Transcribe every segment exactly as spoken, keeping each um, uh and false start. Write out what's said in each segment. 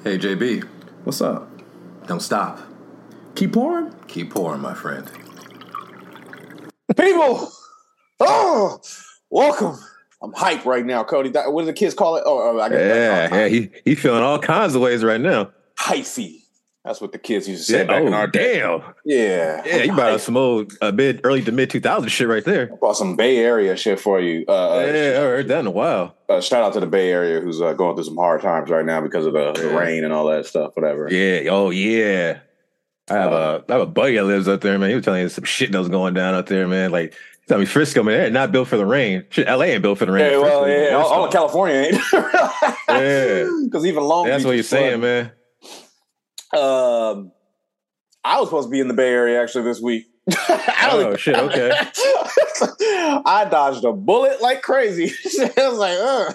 Hey, J B. What's up? Don't stop. Keep pouring? Keep pouring, my friend. People! Oh! Welcome. I'm hyped right now, Cody. What do the kids call it? Oh, oh I guess yeah, yeah. He he feeling all kinds of ways right now. Hyphy. That's what the kids used to say Yeah, back oh, in our day. damn. Yeah. Yeah, you brought out some old uh, mid, early to mid two thousand shit right there. I brought some Bay Area shit for you. Uh, yeah, I heard that in a while. Uh, shout out to the Bay Area who's uh, going through some hard times right now because of the, the Yeah. rain and all that stuff, whatever. Yeah, oh yeah. I have Uh, a I have a buddy that lives up there, man. He was telling me some shit that was going down out there, man. Like, he told me Frisco, man, they're not built for the rain. Shit, L A ain't built for the rain. Yeah, well, Frisco, yeah, all, all of California ain't. Yeah. Because even Long That's Beach what you're is flooded. saying, man. Um, I was supposed to be in the Bay Area actually this week. I Oh, was- shit, okay. I dodged a bullet like crazy. I was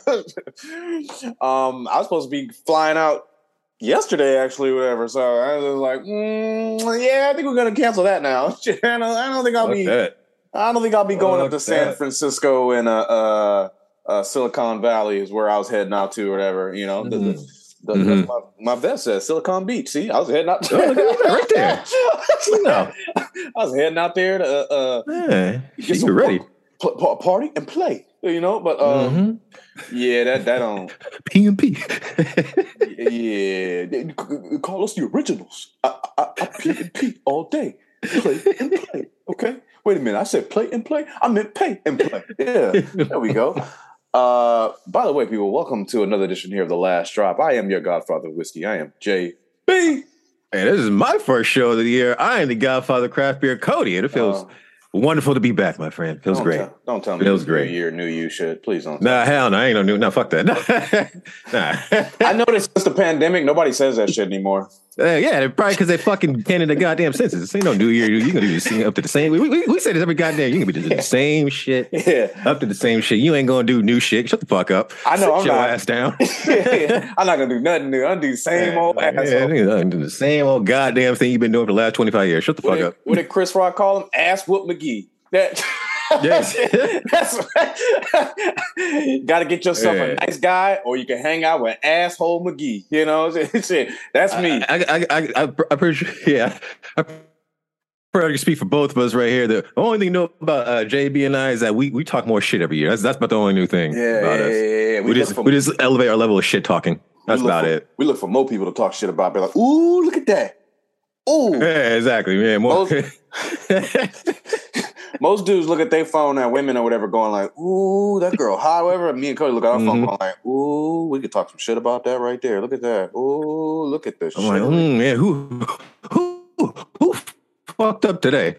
like, uh. um, I was supposed to be flying out yesterday, actually, whatever. So I was like, mm, yeah, I think we're gonna cancel that now. I don't, I don't think I'll Fuck be. that. I don't think I'll be going up Fuck to San that. Francisco and uh, uh, uh, Silicon Valley is where I was heading out to, or whatever. You know, the, the, Mhm. the, Mhm. that's my, my vest says Silicon Beach. See, I was heading out. To, Oh, look at that right there. No. I was heading out there to uh, uh, Yeah, get you some were ready. pl- pl- party and play. You know, but um, Mhm. yeah, that that don't. P and P. Yeah, they call us the originals. I, I, I P and P all day. Play and play. Okay. Wait a minute. I said play and play. I meant pay and play. Yeah. There we go. Uh, by the way, people, welcome to another edition here of The Last Drop. I am your godfather of whiskey. I am J B. Hey, this is my first show of the year. I am the Godfather of Craft Beer, Cody, and it feels Uh, wonderful to be back, my friend. Feels don't great. Tell, don't tell me Feels this great. New year, new you shit. Please don't. Nah, hell no, I ain't no new. No, fuck that. nah. I noticed since the pandemic, nobody says that shit anymore. Uh, yeah, probably because they fucking can't in the goddamn senses. This ain't no New Year. You gonna do the up to the same. We, we, we say this every goddamn. You gonna be doing the same shit, Yeah. up to the same shit. You ain't gonna do new shit. Shut the fuck up. I know, Sit I'm your not. ass down. I'm not gonna do nothing new. I'm gonna do the same old yeah, asshole. yeah, do the same old goddamn thing you've been doing for the last twenty-five years. Shut the What fuck did, up. what did Chris Rock call him? Ass whoop McGee. That. Yes. That's right. Got to get yourself Yeah. a nice guy, or you can hang out with asshole McGee. You know, shit. That's me. I, I, I, I, I appreciate. Yeah, I probably speak for both of us right here. The only thing you know about uh, J B and I is that we we talk more shit every year. That's that's about the only new thing yeah, about yeah, us. yeah, yeah. We, look just for, we just elevate our level of shit talking. That's we look about for- it. We look for more people to talk shit about. Be like, ooh, look at that. Ooh. Yeah, exactly. Yeah, more. Most dudes look at their phone at women or whatever, going like, "Ooh, that girl." However, me and Cody look at our phone, Mhm. going like, "Ooh, we could talk some shit about that right there. Look at that. Ooh, look at this I'm shit." like, mm, yeah, who who who fucked up today?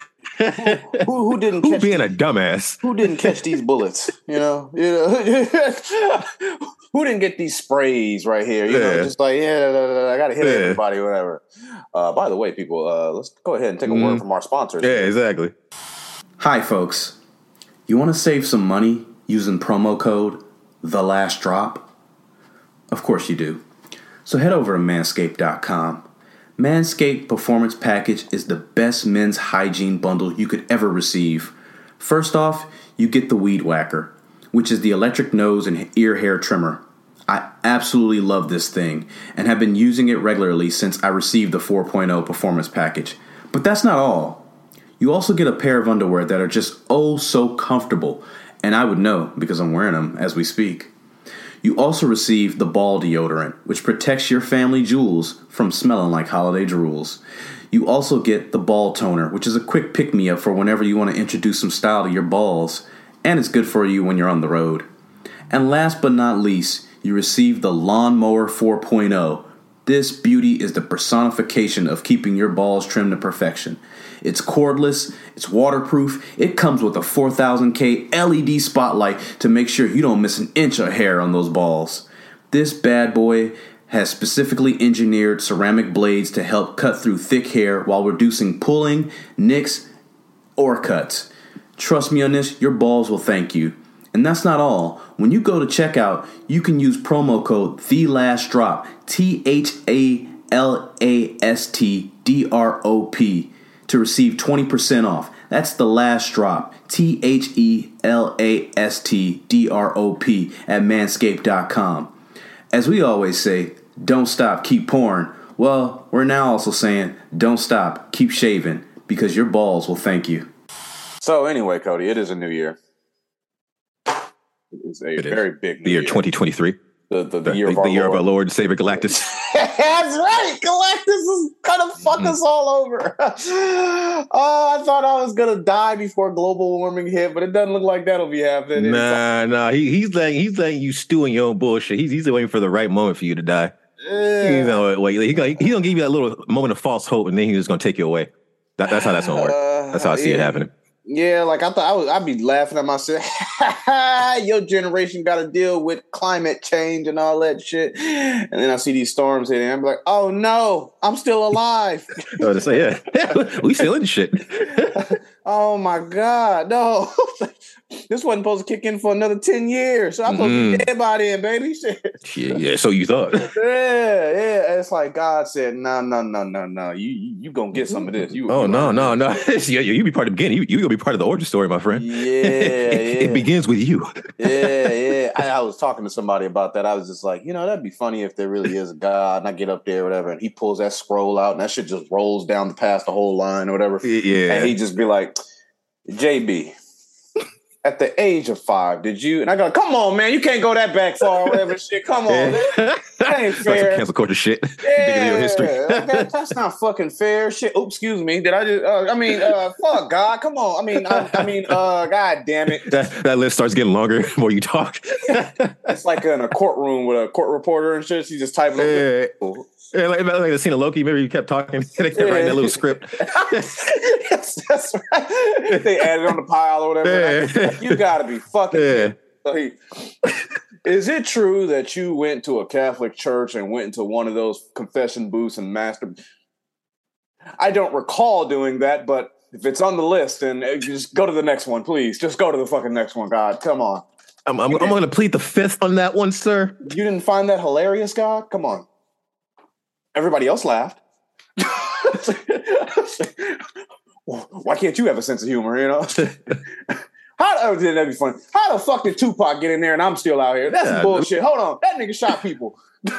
who, who didn't Who catch being a dumbass? who didn't catch these bullets? You know, you know, who didn't get these sprays right here? You know, Yeah. just like yeah, da, da, da, da, I got to hit Yeah. everybody, whatever. Uh, by the way, people, uh, let's go ahead and take a word Mhm. from our sponsors. Yeah, exactly. Hi, folks. You want to save some money using promo code The Last Drop? Of course you do. So head over to manscaped dot com. Manscaped Performance Package is the best men's hygiene bundle you could ever receive. First off, you get the Weed Whacker, which is the electric nose and ear hair trimmer. I absolutely love this thing and have been using it regularly since I received the four point oh Performance Package. But that's not all. You also get a pair of underwear that are just oh so comfortable, and I would know because I'm wearing them as we speak. You also receive the ball deodorant, which protects your family jewels from smelling like holiday drools. You also get the ball toner, which is a quick pick-me-up for whenever you want to introduce some style to your balls, and it's good for you when you're on the road. And last but not least, you receive the Lawnmower four point oh. This beauty is the personification of keeping your balls trimmed to perfection. It's cordless, it's waterproof, it comes with a four thousand K L E D spotlight to make sure you don't miss an inch of hair on those balls. This bad boy has specifically engineered ceramic blades to help cut through thick hair while reducing pulling, nicks, or cuts. Trust me on this, your balls will thank you. And that's not all. When you go to checkout, you can use promo code THELASTDROP, T H A L A S T D R O P, to receive twenty percent off. That's The Last Drop, T H E L A S T D R O P, at manscaped dot com. As we always say, don't stop, keep pouring. Well, we're now also saying, don't stop, keep shaving, because your balls will thank you. So anyway, Cody, it is a new year. It is a it very is. big new the year, year. twenty twenty-three. The, the, the, the year, of the our, year Lord. of our Lord and Savior Galactus. That's right. Galactus is gonna fuck mm-hmm. us all over. Oh, I thought I was gonna die before global warming hit, but it doesn't look like that'll be happening. Nah, nah. He, he's letting he's letting you stew in your own bullshit. He's he's waiting for the right moment for you to die. Yeah. You know, wait, he gonna, he gonna give you that little moment of false hope, and then he's just gonna take you away. That, that's how that's gonna work. That's how I see yeah. it happening. Yeah, like I thought I would, I'd be laughing at myself. Your generation got to deal with climate change and all that shit. And then I see these storms hitting. I'm like, oh no, I'm still alive. I was to say, yeah, yeah, we still in shit. Oh my God, no. This wasn't supposed to kick in for another ten years. So I'm supposed mm-hmm. to be dead by then, baby. Shit. Yeah, yeah, so you thought. Yeah, yeah. It's like God said, no, no, no, no, no. You you, you gonna get some of this. You, oh, you no, no, no. yeah, you be part of the beginning. You, you gonna be part of the origin story, my friend. Yeah, it, yeah. It begins with you. yeah, yeah. I, I was talking to somebody about that. I was just like, you know, that'd be funny if there really is a God, and I get up there or whatever, and he pulls that scroll out, and that shit just rolls down the past the whole line or whatever. Yeah. And he just be like, J B, at the age of five, did you? And I go, come on, man, you can't go that back far or whatever shit. Come on, man. That ain't fair. Cancel culture shit. Yeah, history. that, that's not fucking fair shit. Oops, excuse me. Did I just? Uh, I mean, uh, fuck God. Come on. I mean, I, I mean, uh, God damn it. That that list starts getting longer the more you talk. It's like in a courtroom with a court reporter and shit. She just typing. Yeah. Yeah, like, like the scene of Loki. Maybe you kept talking. They kept yeah. writing that little script. Yes, that's right. They added on the pile or whatever. Yeah. Like, you gotta be fucking. Yeah. So he, is it true that you went to a Catholic church and went into one of those confession booths and master? I don't recall doing that, but if it's on the list, then just go to the next one, please. Just go to the fucking next one, God. Come on. I'm, I'm, I'm going to plead the fifth on that one, sir. You didn't find that hilarious, God? Come on. Everybody else laughed. Why can't you have a sense of humor, you know? How oh, that'd be funny. How the fuck did Tupac get in there and I'm still out here? That's yeah, bullshit. No. Hold on. That nigga shot people.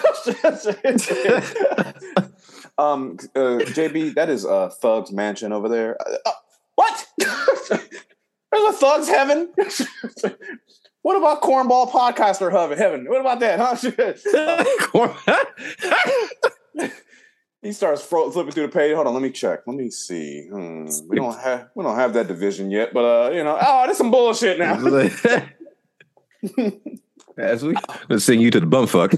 um, uh, J B, that is uh, Thug's mansion over there. Uh, uh, what? There's a Thug's heaven? What about Cornball Podcaster Heaven? What about that, huh? He starts flipping through the page. Hold on, let me check. Let me see. Hmm. We don't have we don't have that division yet, but uh, you know, oh, that's some bullshit now. As we let's send you to the bumfuck.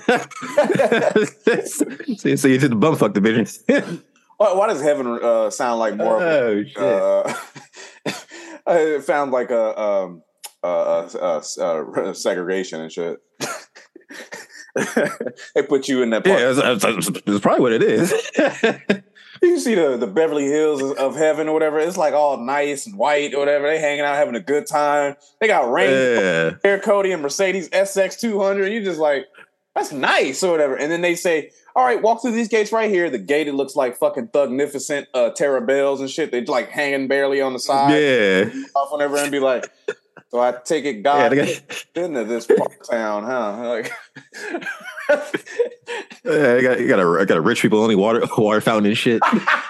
Send you to the bumfuck division. why, why does heaven uh, sound like more? Oh, of a, shit. Uh, it sounds like a um uh, uh, uh, uh segregation and shit. They put you in that part. Yeah, that's, that's, that's probably what it is. You see the, the Beverly Hills of heaven or whatever. It's like all nice and white or whatever. They hanging out having a good time. They got Range yeah. Air Cody and Mercedes S X two hundred. You just like, that's nice or whatever. And then they say, all right, walk through these gates right here. The gate, it looks like fucking Thugnificent uh, Terra Bells and shit. They like hanging barely on the side. Yeah. Off whenever and be like, so I take it God yeah, into this part of town, huh? Like, yeah, you got you got a I got a rich people only water water fountain and shit.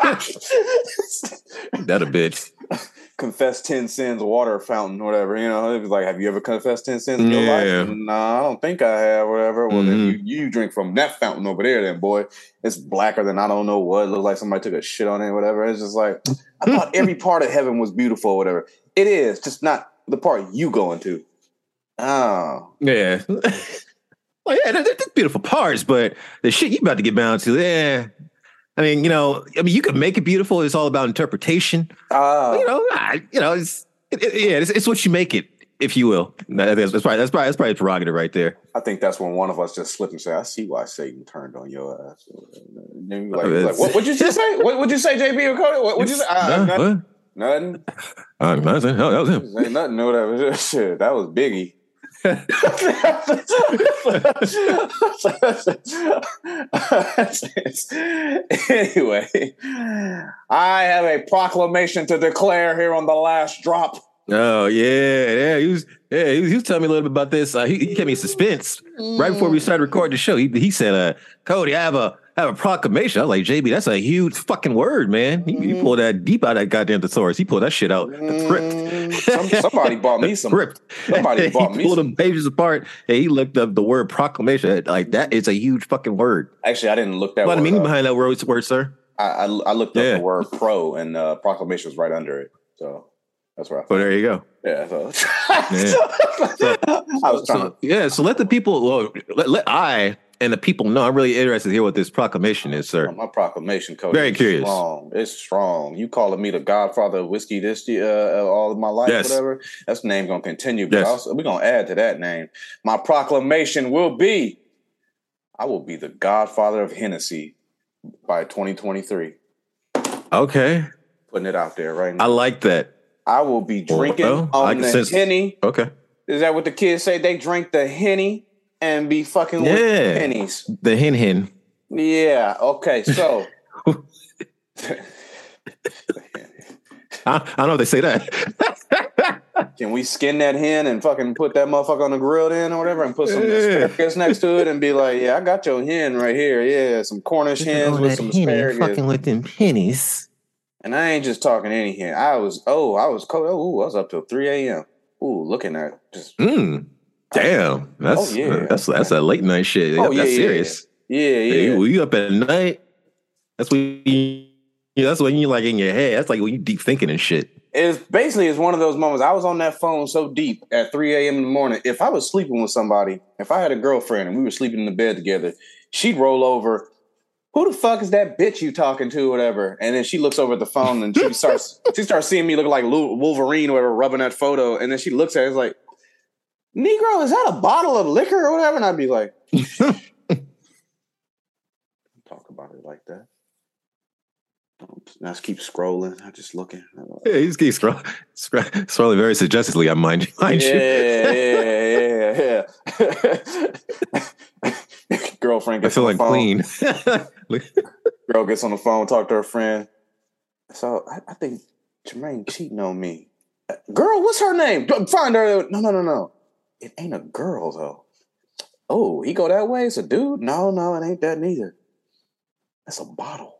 That a bitch. Confess ten sins, water fountain, whatever. You know, it was like, have you ever confessed ten sins in yeah. your life? No, I don't think I have. Whatever. Well, mm-hmm. then you, you drink from that fountain over there, then boy, it's blacker than I don't know what. It looks like somebody took a shit on it, whatever. It's just like I thought every part of heaven was beautiful, whatever. It is, just not the part you going to. Oh. Yeah. Well, yeah, they're, they're beautiful parts, but the shit you about to get down to, yeah. I mean, you know, I mean, you can make it beautiful. It's all about interpretation. Uh, you know, I, you know, it's it, it, yeah, it's, it's what you make it, if you will. That, that's, that's probably that's probably that's probably a prerogative right there. I think that's when one of us just slipped and said, "I see why Satan turned on your ass." And then you're like, oh, like what would you just say? What would you say, J B or Cody? What would you say? Uh, nah, nothing. Nothing. Uh, nothing. Hell, that was him. Ain't nothing. No, that was shit. That was Biggie. Anyway, I have a proclamation to declare here on the last drop. Oh yeah, yeah. He was, yeah. He was, he was telling me a little bit about this. Uh, he, he kept me in suspense right before we started recording the show. He, he said, uh, "Cody, I have a I have a proclamation." I was like, "J B, that's a huge fucking word, man." He, he pulled that deep out of that goddamn thesaurus. He pulled that shit out. Mm, some, somebody bought me some. Ripped. Somebody bought he me pulled some. them pages apart and he looked up the word proclamation. Like that is a huge fucking word. Actually, I didn't look that. What the word meaning up. behind that word, word sir? I, I, I looked up Yeah. the word pro, and uh, proclamation was right under it. So that's where I. Well, there you go. Yeah. So, Yeah. So, I was trying so, to. yeah, so let the people, well, let, let I and the people know. I'm really interested to hear what this proclamation is, sir. My proclamation code. Very is curious. Strong. It's strong. You calling me the Godfather of whiskey this uh, all of my life, Yes. whatever. That's the name gonna continue. But Yes. also, we're gonna add to that name. My proclamation will be: I will be the Godfather of Hennessy by twenty twenty-three. Okay. Putting it out there right now. I like that. I will be drinking Well, I on can the sense- Henny. Okay. Is that what the kids say? They drink the Henny and be fucking with Yeah. pennies. The hen hen. Yeah. Okay. So. I, I don't know if they say that. Can we skin that hen and fucking put that motherfucker on the grill then or whatever and put some Yeah. asparagus next to it and be like, yeah, I got your hen right here. Yeah, some Cornish hens with some asparagus. with them pennies. And I ain't just talking any hen. I was, oh, I was cold. Oh, ooh, I was up till three a.m. Ooh, looking at just. Mm. Damn. That's Oh, yeah. that's that's a late night shit. Oh, yeah, that's yeah. serious. Yeah, Hey, yeah. you, you up at night? That's when you, yeah, that's when you like in your head. That's like when you deep thinking and shit. It's basically it's one of those moments. I was on that phone so deep at three a.m. in the morning. If I was sleeping with somebody, if I had a girlfriend and we were sleeping in the bed together, she'd roll over. Who the fuck is that bitch you talking to, or whatever? And then she looks over at the phone and she starts she starts seeing me looking like Wolverine or whatever, rubbing that photo. And then she looks at it, it's like, Negro, is that a bottle of liquor or whatever? And I'd be like, talk about it like that. Now just keep scrolling. I just looking. Yeah, you just keep scrolling, scrolling very suggestively. I mind you. Mind you. Yeah, yeah, yeah. Girlfriend I gets feel on the like phone. clean. Girl gets on the phone, talk to her friend. So I, I think Jermaine cheating on me. Girl, what's her name? Find her. No, no, no, no. It ain't a girl though. Oh, he go that way? It's a dude? No, no, it ain't that neither. That's a bottle.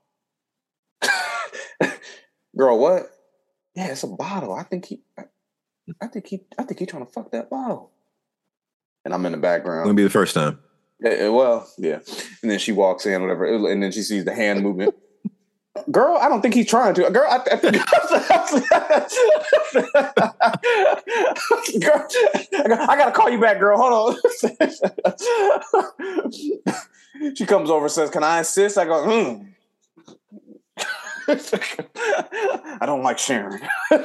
Girl, what? Yeah, it's a bottle. I think he I, I think he I think he trying to fuck that bottle. And I'm in the background. Gonna be the first time. Yeah, well, yeah. And then she walks in, whatever, and then she sees the hand movement. Girl, I don't think he's trying to. Girl, I, I, girl, I gotta call you back, girl. Hold on. She comes over and says, "Can I assist?" I go, hmm. I don't like sharing.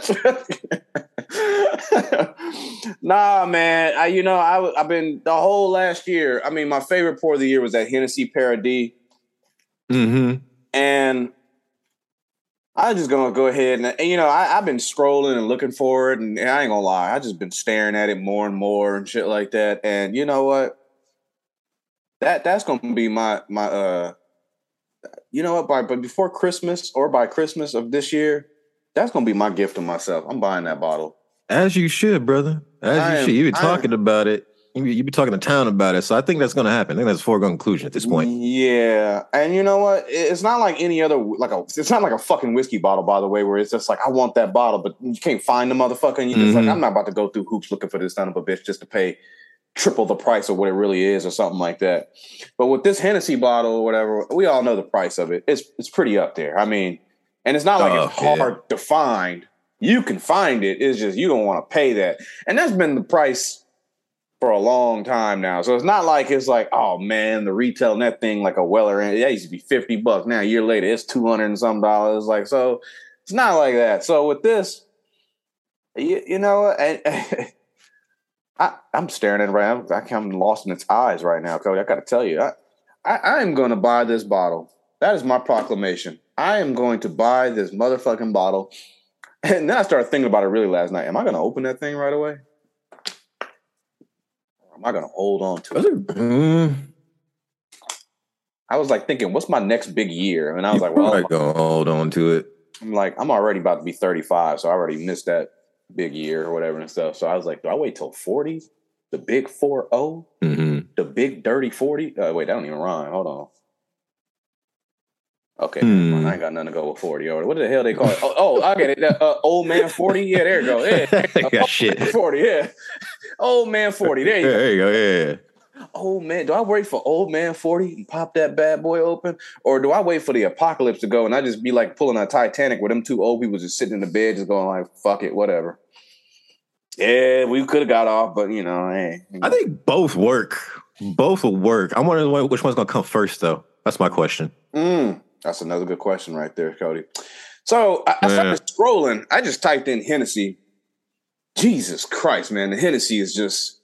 Nah, man. I, you know, I, I've been the whole last year. I mean, my favorite pour of the year was that Hennessy Paradis. Mm-hmm. And I'm just gonna go ahead and, and you know, I, I've been scrolling and looking for it, and, and I ain't gonna lie, I just been staring at it more and more and shit like that. And you know what? That that's gonna be my my uh. You know what? By but before Christmas or by Christmas of this year, that's gonna be my gift to myself. I'm buying that bottle. As you should, brother. As I you am- should. You've been I talking am- about it. You you be talking to town about it. So I think that's going to happen. I think that's a foregone conclusion at this point. Yeah, and you know what? It- It's not like any other like a. It's not like a fucking whiskey bottle, by the way, where it's just like I want that bottle, but you can't find the motherfucker. And you're just Mhm. like, I'm not about to go through hoops looking for this son of a bitch just to pay triple the price of what it really is, or something like that. But with this Hennessy bottle or whatever, we all know the price of it. It's it's pretty up there. I mean, and it's not like Oh, it's yeah. hard to find. You can find it. It's just you don't want to pay that, and that's been the price for a long time now. So it's not like it's like, oh man, the retailing that thing like a Weller, and that used to be fifty bucks. Now a year later, it's two hundred and some dollars. Like, so it's not like that. So with this, you, you know, what? I, I, I'm staring at it right now. I- I'm lost in its eyes right now, Cody. I got to tell you, I, I, I am going to buy this bottle. That is my proclamation. I am going to buy this motherfucking bottle. And then I started thinking about it really last night. Am I going to open that thing right away? Or am I going to hold on to it? Mm, I was like thinking, what's my next big year? And I was you like, well, probably gonna hold on to it. I'm like, I'm already about to be thirty-five, so I already missed that. big year or whatever and stuff. So I was like, do I wait till forty? The big four oh? Mm-hmm. The big dirty forty? Uh, wait, that don't even rhyme. Hold on. Okay, Hmm. I ain't got nothing to go with forty. Or what the hell they call it? Oh, oh I get it. Uh, old man forty? Yeah, there you go. Yeah, yeah, shit. forty, yeah. Old man forty. There you Yeah, go. there you go. Yeah. Old man. Do I wait for old man forty and pop that bad boy open? Or do I wait for the apocalypse to go and I just be like pulling a Titanic where them two old people just sitting in the bed just going like, fuck it, whatever. Yeah, we could have got off, but you know, hey. I think both work. Both will work. I'm wondering which one's going to come first, though. That's my question. Mm. That's another good question right there, Cody. So I, I started yeah. scrolling. I just typed in Hennessy. Jesus Christ, man. The Hennessy is just,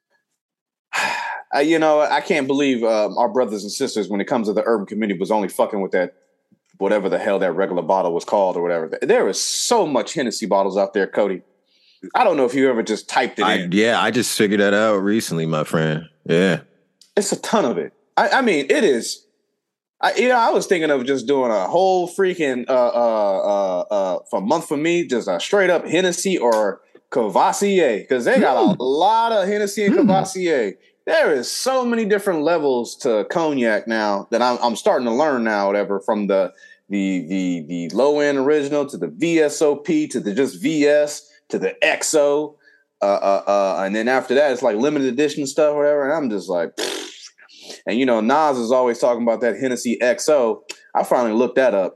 I, you know, I can't believe um, our brothers and sisters, when it comes to the urban community, was only fucking with that, whatever the hell that regular bottle was called or whatever. There is so much Hennessy bottles out there, Cody. I don't know if you ever just typed it I, in. Yeah, I just figured that out recently, my friend. Yeah. It's a ton of it. I, I mean, it is. I, you know, I was thinking of just doing a whole freaking uh, uh, uh, uh, for a month for me, just a straight up Hennessy or Cavassier, because they got mm. a lot of Hennessy and mm. Cavassier. There is so many different levels to cognac now that I'm, I'm starting to learn now. Whatever, from the the the the low end original to the V S O P to the just V S to the X O, uh, uh, uh, and then after that it's like limited edition stuff, whatever. And I'm just like. Pfft. And, you know, Nas is always talking about that Hennessy X O. I finally looked that up.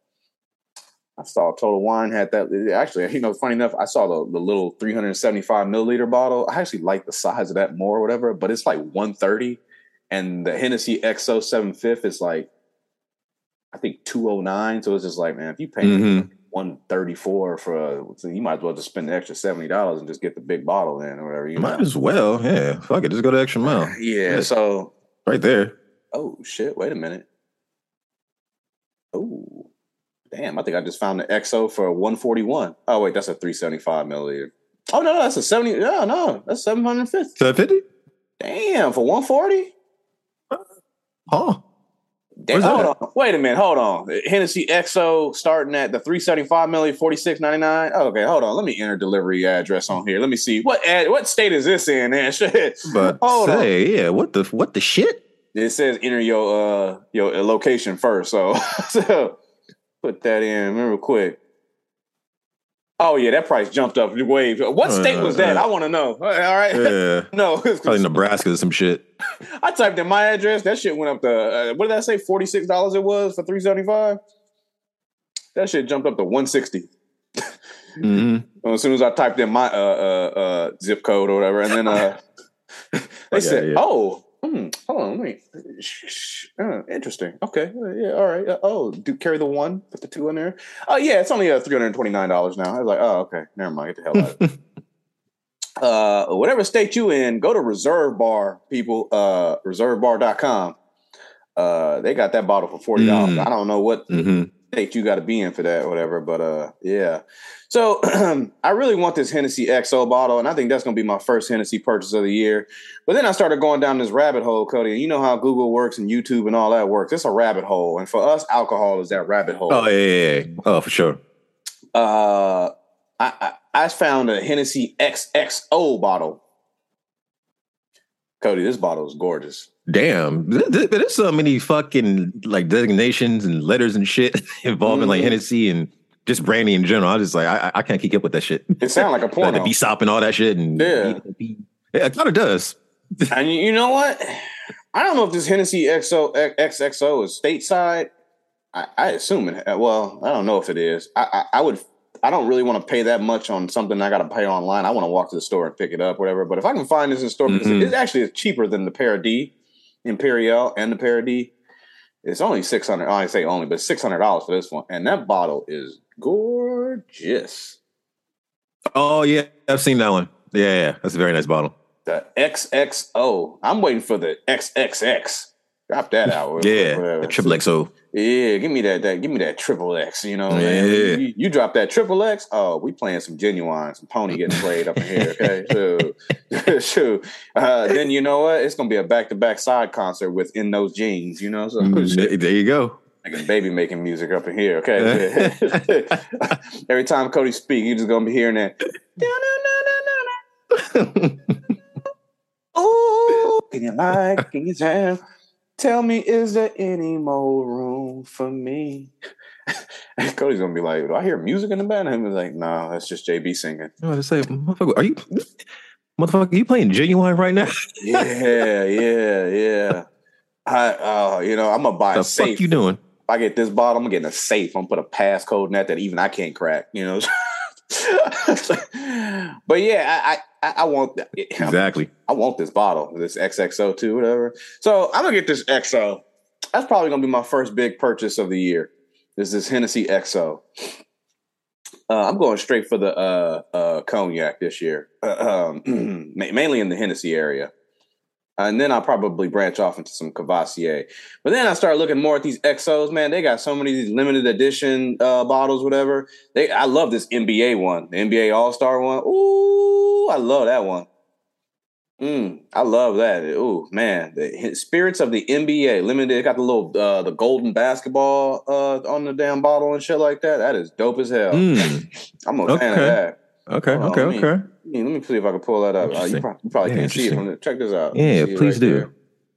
I saw Total Wine had that. Actually, you know, funny enough, I saw the, the little three hundred seventy-five milliliter bottle. I actually like the size of that more or whatever, but it's like one thirty. And the Hennessy X O seven fifth is like, I think two oh nine. So it's just like, man, if you pay mm-hmm. one thirty-four for a, so you might as well just spend the extra seventy dollars and just get the big bottle in or whatever. You might know? as well. Yeah. Fuck it. Just go the extra mile. Yeah. yeah. So. Right there. Oh, shit. Wait a minute. Oh, damn. I think I just found the X O for one forty-one. Oh, wait. That's a three seventy-five milliliter. Oh, no, no. That's a seventy. No, no. That's seven fifty. seven fifty? Damn. For one forty? Huh. Damn, hold on. Wait a minute. Hold on. Hennessy X O starting at the three seventy-five milliliter, forty-six ninety-nine. Okay, hold on. Let me enter delivery address on here. Let me see. What ad, what state is this in, man? Shit. But hold say, on. yeah, what the what the shit? It says enter your uh your location first. So, so put that in real quick. Oh yeah, that price jumped up way. What state was that? Uh, I want to know. All right. Yeah. No, probably Nebraska or some shit. I typed in my address. That shit went up to uh, what did I say? forty-six dollars it was for three seventy-five. That shit jumped up to one sixty. Mm-hmm. As soon as I typed in my uh, uh, uh, zip code or whatever, and then uh, they yeah, said, yeah. "Oh, hmm, hold on, wait, uh, interesting. Okay, yeah, all right. Uh, oh, do carry the one, put the two in there. Oh, yeah, it's only uh, three hundred twenty-nine dollars now." I was like, "Oh, okay, never mind. Get the hell out of it." Uh, whatever state you in, go to Reserve Bar, people. Uh, reserve bar dot com. Uh, they got that bottle for forty dollars. Mm. I don't know what mm-hmm. state you got to be in for that or whatever, but uh, yeah. So I really want this Hennessy X O bottle, and I think that's going to be my first Hennessy purchase of the year. But then I started going down this rabbit hole, Cody. And you know how Google works and YouTube and all that works. It's a rabbit hole, and for us, alcohol is that rabbit hole. Oh yeah, yeah, yeah. Oh for sure. Uh, I, I I found a Hennessy X X O bottle. Cody, this bottle is gorgeous. Damn, there's so many fucking like designations and letters and shit involving mm. like Hennessy and just brandy in general. I just like I, I can't keep up with that shit. It sounds like a porno. Like the B-Sop and all that shit, and yeah, yeah, it kind of does. And you know what? I don't know if this Hennessy X O X X O is stateside. I, I assume it. Well, I don't know if it is. I, I, I would. I don't really want to pay that much on something I got to pay online. I want to walk to the store and pick it up, whatever. But if I can find this in store, because mm-hmm. it's actually cheaper than the Paradis Imperial and the Paradis. It's only six hundred. I say only, but six hundred dollars for this one, and that bottle is gorgeous. Oh yeah, I've seen that one. Yeah, yeah, that's a very nice bottle. The X X O. I'm waiting for the X X X. Drop that out. Yeah, the triple X O. Yeah, give me that. That give me that triple X. You know, yeah. man. You, you drop that triple X. Oh, we playing some Genuine, some Pony getting played up in here. Okay, so, so uh, then you know what? It's gonna be a back to back side concert within those jeans. You know, so there you go. Like a baby making music up in here, okay? Every time Cody speak, you just gonna be hearing that. Oh, can you like, can you tell? Tell me, is there any more room for me? And Cody's gonna be like, do I hear music in the band? And he's like, no, that's just J B singing. I was to say, motherfucker, are you, motherfucker, are you playing Genuine right now? Yeah, yeah, yeah. I, uh, you know, I'm gonna buy the a safe. Fuck you doing? If I get this bottle, I'm getting a safe. I'm gonna put a passcode in that that even I can't crack. You know. But yeah, I, I, I want exactly. I want this bottle, this X X O two, whatever. So I'm gonna get this X O. That's probably gonna be my first big purchase of the year. This is Hennessy X O. Uh, I'm going straight for the uh, uh, cognac this year, uh, um, mainly in the Hennessy area. And then I'll probably branch off into some Cavassier. But then I start looking more at these X Os, man. They got so many of these limited edition uh, bottles, whatever. They, I love this N B A one, the N B A All-Star one. Ooh, I love that one. Mm, I love that. Ooh, man. The spirits of the N B A, limited. It got the little, uh, the golden basketball uh, on the damn bottle and shit like that. That is dope as hell. Mm. I'm a okay. fan of that. Okay, Hold okay, on, let me, okay. Let me, let me see if I can pull that up. Uh, you, pro- you probably yeah, can't see it from the. Check this out. Yeah, please right do. There.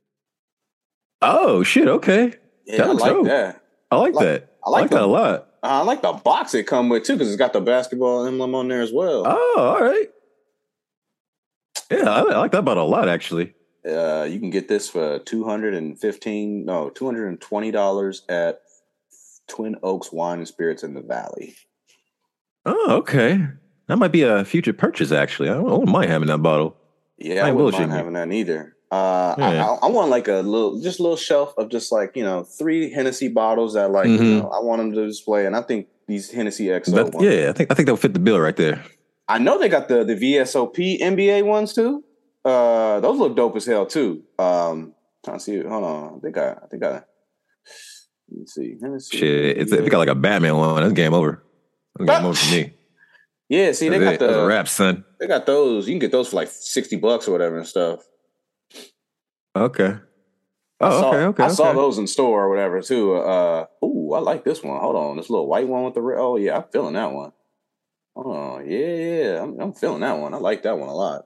Oh shit! Okay, yeah, that I like dope. that. I like, I like that. I like, I like the, that a lot. I like the box it come with too because it's got the basketball emblem on there as well. Oh, all right. Yeah, I, I like that bottle a lot actually. Uh, you can get this for two hundred and fifteen, no, two hundred and twenty dollars at Twin Oaks Wine and Spirits in the Valley. Oh, okay. That might be a future purchase, actually. I don't, I don't mind having that bottle. Yeah, I, I wouldn't mind having that neither. Uh, yeah. I, I, I want like a little, just a little shelf of just like, you know, three Hennessy bottles that like, mm-hmm. you know, I want them to display. And I think these Hennessy X O that, ones. Yeah, I think I think they'll fit the bill right there. I know they got the, the V S O P N B A ones too. Uh, those look dope as hell too. Um, trying to see, hold on. They got, I think I, let me see. Hennessy, Shit, it's, if you got like a Batman one, that's game over. That's game over for me. Yeah, see, they got it. the That's a wrap, son. They got those. You can get those for like sixty bucks or whatever and stuff. Okay. Oh, I saw, okay, okay. I okay. saw those in store or whatever too. Uh, ooh, I like this one. Hold on, this little white one with the red. Oh yeah, I'm feeling that one. Oh yeah, yeah, I'm, I'm feeling that one. I like that one a lot.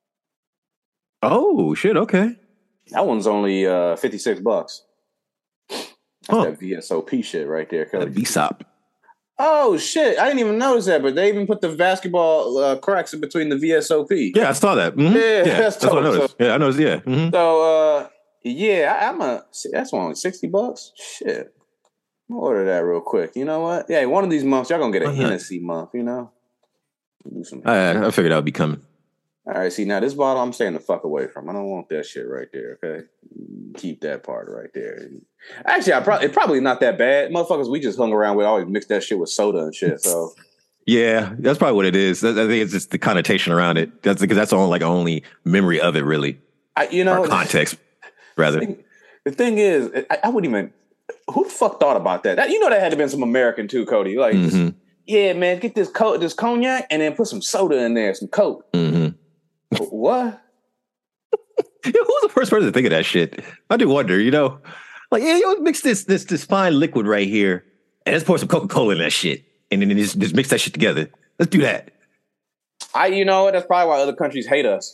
Oh shit! Okay. That one's only uh, fifty-six bucks. That's huh. that V S O P shit right there. That V S O P. Oh shit! I didn't even notice that, but they even put the basketball uh, cracks in between the V S O P. Yeah, I saw that. Mm-hmm. Yeah, yeah, that's, that's what I noticed. So, yeah, I noticed. Yeah. Mm-hmm. So, uh, yeah, I, I'm a. That's only sixty bucks. Shit, I'll order that real quick. You know what? Yeah, one of these months y'all gonna get a Hennessy month. You know. Do some I, I figured that would be coming. All right, see now this bottle I'm staying the fuck away from. I don't want that shit right there. Okay, keep that part right there. Actually, I probably it's probably not that bad. Motherfuckers, we just hung around with always mix that shit with soda and shit. So yeah, that's probably what it is. I think it's just the connotation around it. That's because that's the only like only memory of it, really. I, you know, or context rather. The thing, the thing is, I, I wouldn't even. Who the fuck thought about that? that? You know, that had to have been some American too, Cody. Like, mm-hmm. just, yeah, man, get this co- this cognac and then put some soda in there, some Coke. Mm-hmm. What? Who was the first person to think of that shit? I do wonder, you know, like, yeah, yo, mix this this this fine liquid right here, and let's pour some Coca-Cola in that shit, and then just, just mix that shit together. Let's do that. I, you know, that's probably why other countries hate us.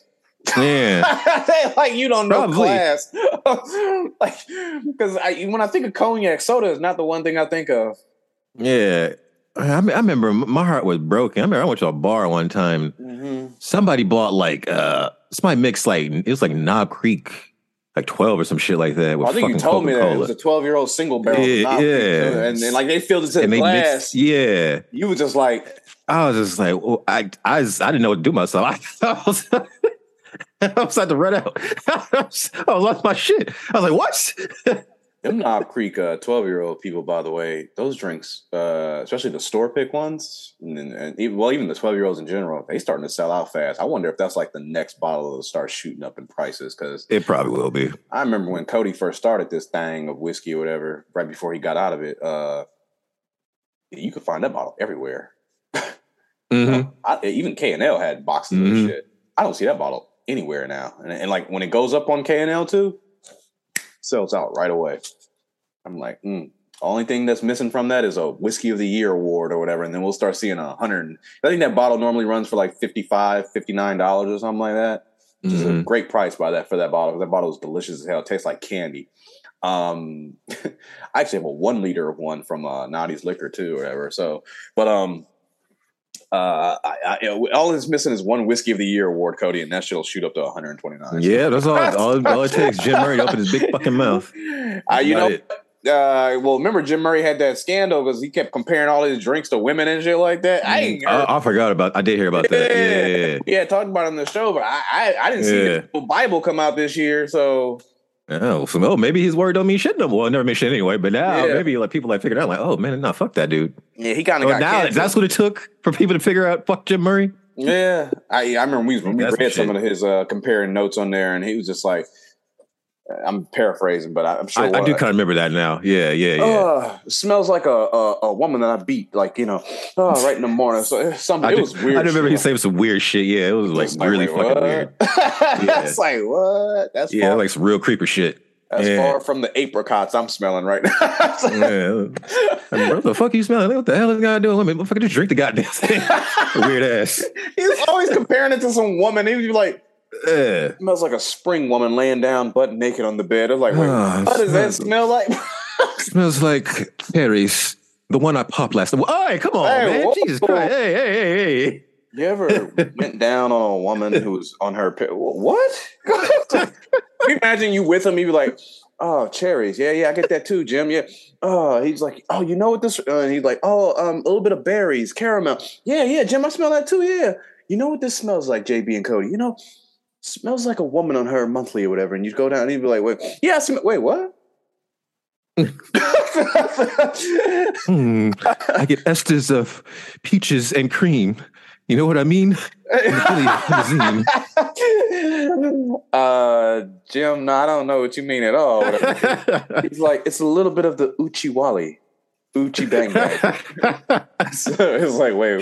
Yeah, like you don't know probably. Class, like because when I think of cognac, soda is not the one thing I think of. Yeah. I, I remember my heart was broken. I remember I went to a bar one time. Mm-hmm. Somebody bought like uh, somebody mixed like it was like Knob Creek, like twelve or some shit like that. With I think you told Coca-Cola. me that it was a twelve year old single barrel. Yeah, yeah. and then like they filled it to and the glass. Mixed, yeah, you were just like, I was just like, well, I, I, was, I didn't know what to do myself. I, I was, I was had to run out. I, was, I lost my shit. I was like, what? Them Knob Creek uh, twelve-year-old people, by the way, those drinks, uh, especially the store pick ones, and, and even, well, even the twelve-year-olds in general, they starting to sell out fast. I wonder if that's like the next bottle that'll start shooting up in prices because it probably will be. I remember when Cody first started this thing of whiskey or whatever, right before he got out of it, uh, you could find that bottle everywhere. Mm-hmm. I, even K and L had boxes mm-hmm. of shit. I don't see that bottle anywhere now, and, and like when it goes up on K and L too. Sells out right away. I'm like, mm. Only thing that's missing from that is a Whiskey of the Year award or whatever, and then we'll start seeing a hundred. I think that bottle normally runs for like fifty-five dollars, fifty-nine dollars or something like that, which mm-hmm. is a great price by that for that bottle. That bottle is delicious as hell. It tastes like candy. Um, I actually have a one liter of one from uh, Naughty's Liquor too, or whatever. So, but um, uh, I, I, all it's missing is one Whiskey of the Year award, Cody, and that shit'll shoot up to one hundred twenty-nine. Yeah, that's all. all, all it takes. Jim Murray to open his big fucking mouth. Uh, you know. It. Uh, well, remember Jim Murray had that scandal because he kept comparing all his drinks to women and shit like that. I ain't I, I forgot about. I did hear about that. Yeah, yeah, yeah. yeah talked about it on the show, but I I, I didn't see yeah. the Bible come out this year, so. Oh, so oh, maybe his word don't mean shit no more. Well, never mean shit anyway. But now yeah. maybe like people like figured out like, oh man, no, fuck that dude. Yeah, he kind of so got now. canceled. That's what it took for people to figure out fuck Jim Murray. Yeah, I I remember we, we read some of his uh, comparing notes on there, and he was just like. I'm paraphrasing, but I'm sure. I, I do kind of remember that now. Yeah, yeah, yeah. Uh, smells like a, a a woman that I beat, like you know, oh, right in the morning. So something. It was weird. I remember he saying some weird shit. Yeah, it was like, like really fucking what? weird. Yeah. That's like what? That's yeah, far, like some real creeper shit. That's yeah. far from the apricots I'm smelling right now. Yeah. I mean, what the fuck are you smelling? What the hell is guy doing? Let me fucking just drink the goddamn thing. Weird ass. He was always comparing it to some woman. He was like. Uh, smells like a spring woman laying down butt naked on the bed. I was like, wait, uh, what does that smell like? Smells like Perry's, the one I popped last night. All right, come on, hey, man. Whoa. Jesus Christ. Hey, hey, hey, hey. You ever went down on a woman who was on her pe- what? Can you imagine you with him? You'd be like, oh, cherries. Yeah, yeah, I get that too, Jim. Yeah. Oh, he's like, oh, you know what this? Uh, and he's like, oh, um, a little bit of berries, caramel. Yeah, yeah, Jim, I smell that too. Yeah. You know what this smells like, J B and Cody? You know, smells like a woman on her monthly or whatever. And you go down and you'd be like, wait, yeah, sm- wait, what? hmm, I get esters of peaches and cream. You know what I mean? uh, Jim, no, I don't know what you mean at all. He's like, it's a little bit of the Uchi Wally. Uchi Bang Bang. So it's like, wait.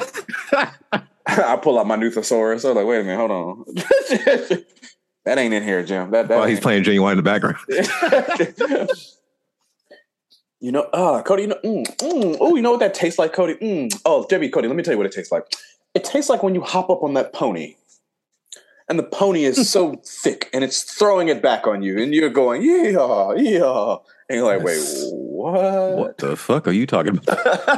I pull out my Nuthosaurus. I'm like, wait a minute, hold on. That ain't in here, Jim. That, that While he's playing Genuine in the background. You know, uh, Cody, you know, mm, mm, oh, you know what that tastes like, Cody? Mm. Oh, J B, Cody, let me tell you what it tastes like. It tastes like when you hop up on that pony and the pony is so thick and it's throwing it back on you and you're going, yeah, yeah. And you're like, wait, what? What the fuck are you talking about?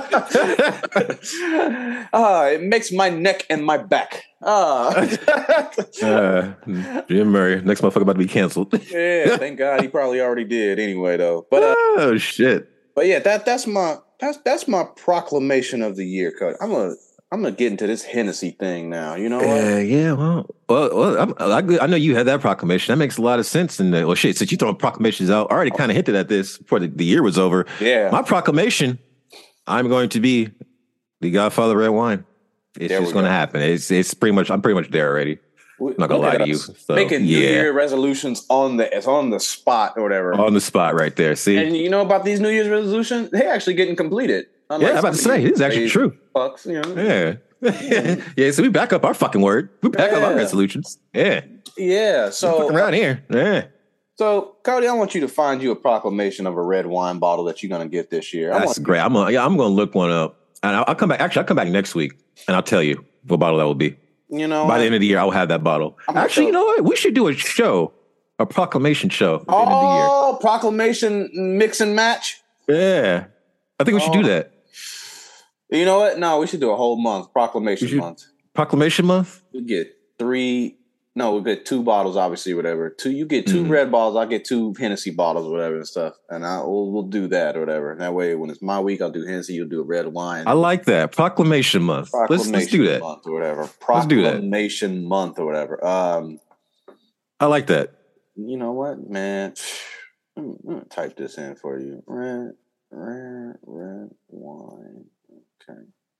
Ah, it makes my neck and my back. Ah. uh, Jim Murray, next motherfucker about to be canceled. Yeah, thank God he probably already did anyway, though. But uh, oh shit. But yeah, that that's my that's that's my proclamation of the year, Cody. I'm gonna I'm gonna get into this Hennessy thing now. You know what? Uh, yeah, well, well, well I'm, I, I know you had that proclamation. That makes a lot of sense. In the, well, shit, since you throwing proclamations out, I already kind of hinted at this before the, the year was over. Yeah, my proclamation, I'm going to be the Godfather red wine. It's there just going to happen. It's it's pretty much. I'm pretty much there already. I'm not gonna lie to you. So, making New yeah. Year resolutions on the it's on the spot or whatever. On the spot, right there. See, and you know about these New Year's resolutions? They actually getting completed. Unlike yeah, I'm about to say this is actually true. Fucks, you know? Yeah. Yeah, so we back up our fucking word. We back yeah. up our resolutions. Yeah. Yeah. So around here. Yeah. So Cody, I want you to find you a proclamation of a red wine bottle that you're gonna get this year. That's great. I'm gonna yeah, I'm gonna look one up. And I'll, I'll come back. Actually, I'll come back next week and I'll tell you what bottle that will be. You know, by the end of the year, I'll have that bottle. Actually, you know what? We should do a show, a proclamation show at the oh, end of the year. Oh, proclamation mix and match? Yeah. I think we should oh. do that. You know what? No, we should do a whole month, proclamation should, month. Proclamation month? We get three, no, we get two bottles, obviously, whatever. Two, you get two mm-hmm. red bottles, I get two Hennessy bottles, whatever and stuff. And I we'll, we'll do that or whatever. And that way, when it's my week, I'll do Hennessy, you'll do a red wine. I like that. Proclamation month. Proclamation let's, let's do that. Month or whatever. Proclamation let's do that. month or whatever. Um, I like that. You know what, man? Let me, let me type this in for you. Red, red, red wine. Okay.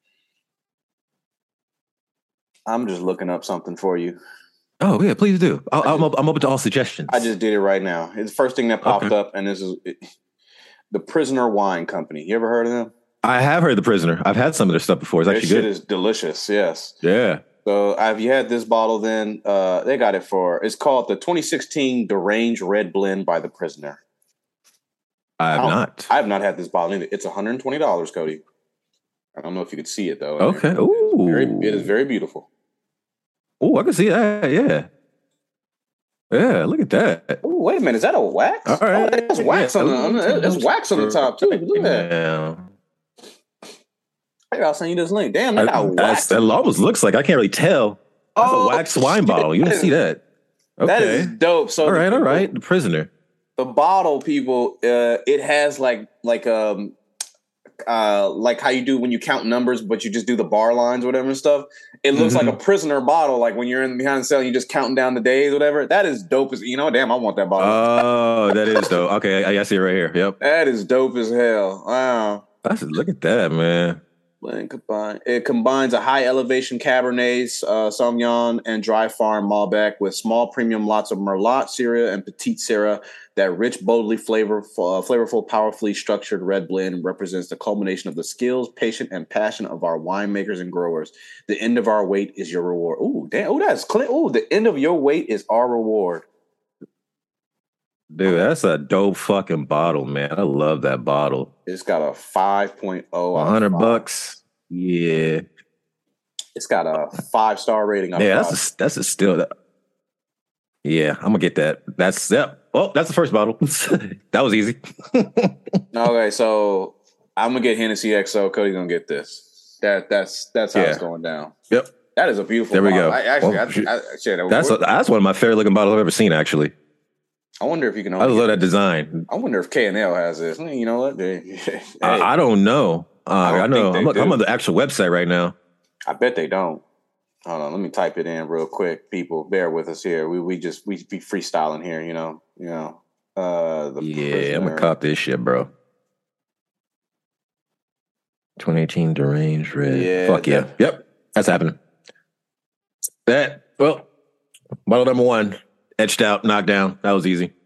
I'm just looking up something for you. Oh yeah, please do. I'll, just, I'm, up, I'm open to all suggestions. I just did it right now. It's the first thing that popped okay. up, and this is it, the Prisoner Wine Company. You ever heard of them? I have heard of the Prisoner. I've had some of their stuff before. It's their actually shit good. Is delicious. Yes. Yeah. So have you had this bottle? Then uh, they got it for. It's called the twenty sixteen Deranged Red Blend by the Prisoner. I have I don't- not. I have not had this bottle either. It's one hundred twenty dollars, Cody. I don't know if you could see it though. Okay. It is Ooh. very, it is very beautiful. Oh, I can see that. Yeah. Yeah, look at that. Oh, wait a minute. Is that a wax? All right. Oh, that's wax Yeah. on the, on the that's wax on the top too. Look at that. Yeah. Hey, I'll send you this link. Damn, that got wax. That almost looks like, I can't really tell. That's Oh, a wax wine shit. bottle. You didn't see that. Okay. That is dope. So all the right, all people- right. The Prisoner. The bottle, people, uh, it has like like um uh like how you do when you count numbers, but you just do the bar lines, or whatever and stuff. It looks Mhm. like a Prisoner bottle, like when you're in behind the cell, and you just counting down the days, whatever. That is dope as you know. Damn, I want that bottle. Oh, that is dope. Okay, I, I see it right here. Yep. that is dope as hell. Wow. That's, look at that, man. Blend combine. It combines a high elevation Cabernet uh, Sauvignon and dry farm Malbec with small premium lots of Merlot, Syrah, and Petite Syrah. That rich, boldly flavorful, uh, flavorful, powerfully structured red blend represents the culmination of the skills, patience, and passion of our winemakers and growers. The end of our wait is your reward. Ooh, damn! Ooh, that's clean. Ooh, the end of your wait is our reward. Dude, that's a dope fucking bottle, man. I love that bottle. It's got a five point oh. one hundred bucks. Yeah. It's got a five star rating. On Yeah, five. that's a, that's a still. Yeah, I'm gonna get that. That's yep. Oh, that's the first bottle. That was easy. Okay, so I'm gonna get Hennessy X O. Cody's gonna get this. That that's that's how Yeah. it's going down. Yep. That is a beautiful. There we bottle. go. I, actually, Well, I, shit. I, shit, That's a, that's one of my favorite looking bottles I've ever seen. Actually, I wonder if you can. I Only love that design. I wonder if K and L has this. You know what? They, hey, I, I don't know. Uh, I don't I, know. think they I'm, look, I'm do. on the actual website right now. I bet they don't. Hold on, let me type it in real quick. People, bear with us here. We we just we be freestyling here. You know. You know. Uh, the Yeah, I'm Prisoner. gonna cop this shit, bro. twenty eighteen Deranged Red. Yeah, Fuck yeah. that- Yep. That's happening. That, well, bottle number one, etched out, knocked down. That was easy.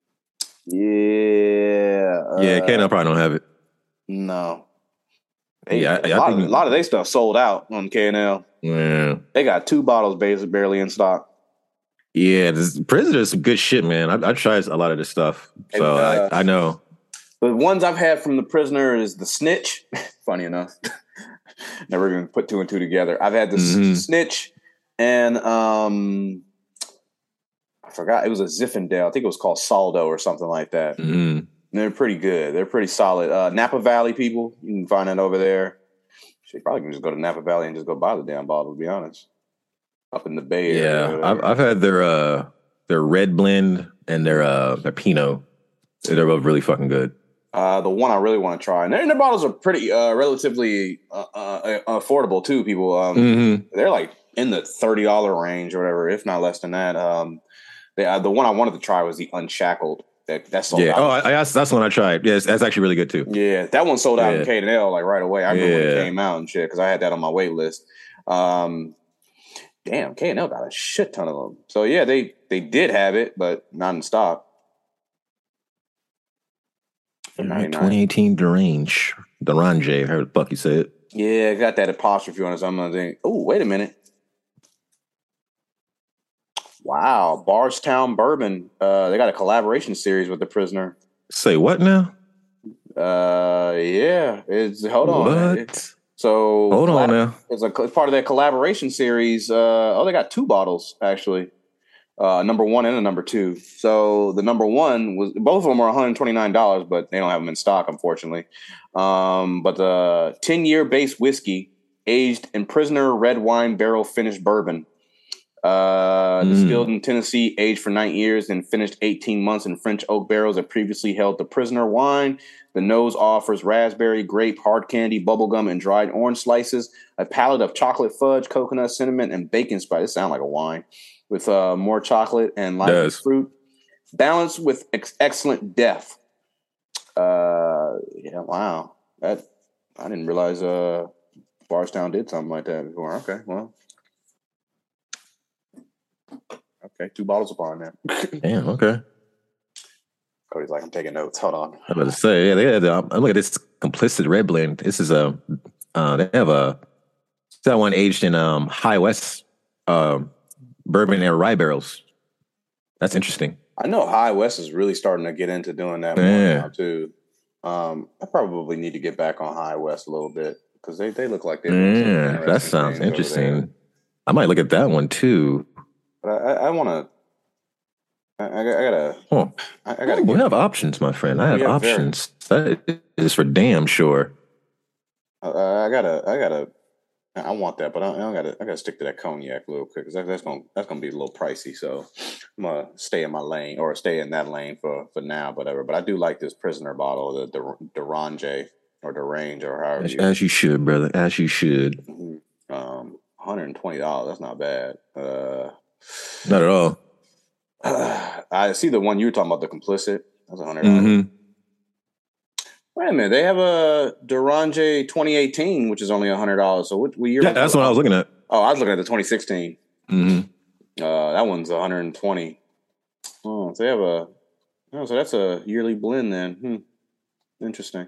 Yeah. Yeah, uh, K and L probably don't have it. No. They, Yeah, I- a, I lot think- of, a lot of their stuff sold out on K and L. Yeah. They got two bottles basically barely in stock. Yeah, this Prisoner is some good shit, man. I, I tried a lot of this stuff. So And, uh, I, I know. The ones I've had from the Prisoner is the Snitch. Funny enough, never even put two and two together. I've had the s- Mhm. Snitch and um, I forgot it was a Zinfandel. I think it was called Saldo or something like that. Mhm. And they're pretty good. They're pretty solid. Uh, Napa Valley people, you can find that over there. You probably can just go to Napa Valley and just go buy the damn bottle. To be honest, up in the Bay Area. or Yeah, I've, whatever. I've had their uh their red blend and their uh their Pinot. They're both really fucking good. Uh, the one I really want to try, and their, and their bottles are pretty uh, relatively uh, uh, affordable too. People, um, Mhm. they're like in the thirty dollar range or whatever, if not less than that. Um, they, uh, the one I wanted to try was the Unshackled. That that sold Yeah. out. Oh, I, I that's, that's the one I tried. Yes, that's actually really good too. Yeah, that one sold out in Yeah. K and L like right away. I remember when it Yeah. came out and shit because I had that on my wait list. Um, damn, K and L got a shit ton of them. So yeah, they they did have it, but not in stock. For ninety-nine. twenty eighteen Derange. Derange, however the fuck you say it. Yeah, got that apostrophe on it. So I'm gonna think, oh, wait a minute. Wow, Bardstown Bourbon. Uh, they got a collaboration series with the Prisoner. Say what now? Uh, yeah, it's hold on. What? So Hold on collab- now. It's a it's part of their collaboration series. Uh, oh, they got two bottles actually. Uh, number one and a number two. So the number one was both of them are one hundred twenty-nine dollars, but they don't have them in stock, unfortunately. Um, but the ten year base whiskey aged in Prisoner red wine barrel finished bourbon. Uh, Mm. Distilled in Tennessee, aged for nine years and finished eighteen months in French oak barrels that previously held the Prisoner wine. The nose offers raspberry, grape, hard candy, bubblegum, and dried orange slices. A palette of chocolate fudge, coconut, cinnamon, and bacon spice. It sounds like a wine with uh, more chocolate and light Does. fruit. Balanced with ex- excellent depth. Uh, yeah, wow. That I didn't realize uh, Bardstown did something like that before. Okay, well. Okay, two bottles upon there. Damn, okay. Cody's like, I'm taking notes. Hold on. I was about to say, yeah, they had, um, look at this complicit red blend. This is a, uh, they have a, that one aged in um, High West um, bourbon and rye barrels. That's interesting. I know High West is really starting to get into doing that more Yeah. now too. Um, I probably need to get back on High West a little bit because they, they look like they're yeah, that sounds interesting. I might look at that one too. But I, I, I want to. I, I, I gotta. Huh. I, I gotta. We get, have options, my friend. I have, have options. Very, that is for damn sure. Uh, I gotta. I gotta. I want that, but I, I gotta. I gotta stick to that cognac real quick because that, that's gonna that's gonna be a little pricey. So I'm gonna stay in my lane or stay in that lane for, for now, whatever. But I do like this Prisoner bottle, the the Derange or Derange or however. As you, as you should, brother. As you should. Mm-hmm. Um, one hundred twenty dollars. That's not bad. Uh, not at all. Uh, I see the one you were talking about, the Complicit. That's one hundred dollars. Mm-hmm. Wait a minute. They have a Derange twenty eighteen, which is only one hundred dollars. So what, what year? Yeah, that's what I was looking at. Oh, I was looking at the twenty sixteen. Mm-hmm. Uh, that one's one hundred twenty. Oh, so they have a. Oh, so that's a yearly blend then. Hmm. Interesting.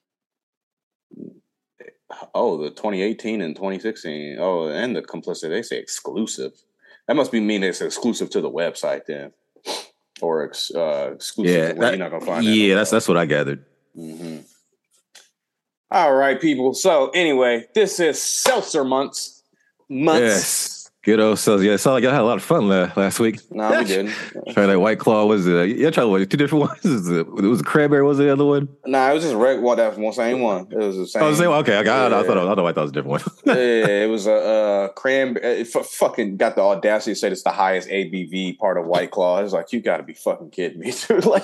Oh, the twenty eighteen and twenty sixteen. Oh, and the Complicit. They say exclusive. That must be mean it's exclusive to the website then, or ex, uh, exclusive. Yeah, to that, you're not gonna find. Yeah, that that's that's what I gathered. Mm-hmm. All right, people. So anyway, this is Seltzer months. Months. Yes. Good old Seltzer. Yeah, it sounded like I had a lot of fun last week. No, we didn't. Trying that White Claw was it? Yeah, tried what, two different ones. It was a cranberry. Was the other one? Nah, it was just regular. Well, that was the same one. It was the same. Oh, the same one. Okay, I got. Yeah. I thought. I thought I thought it was a different one. Yeah, it was a uh, cranberry. It f- fucking got the audacity to say it's the highest A B V part of White Claw. It's like you got to be fucking kidding me, dude. Like.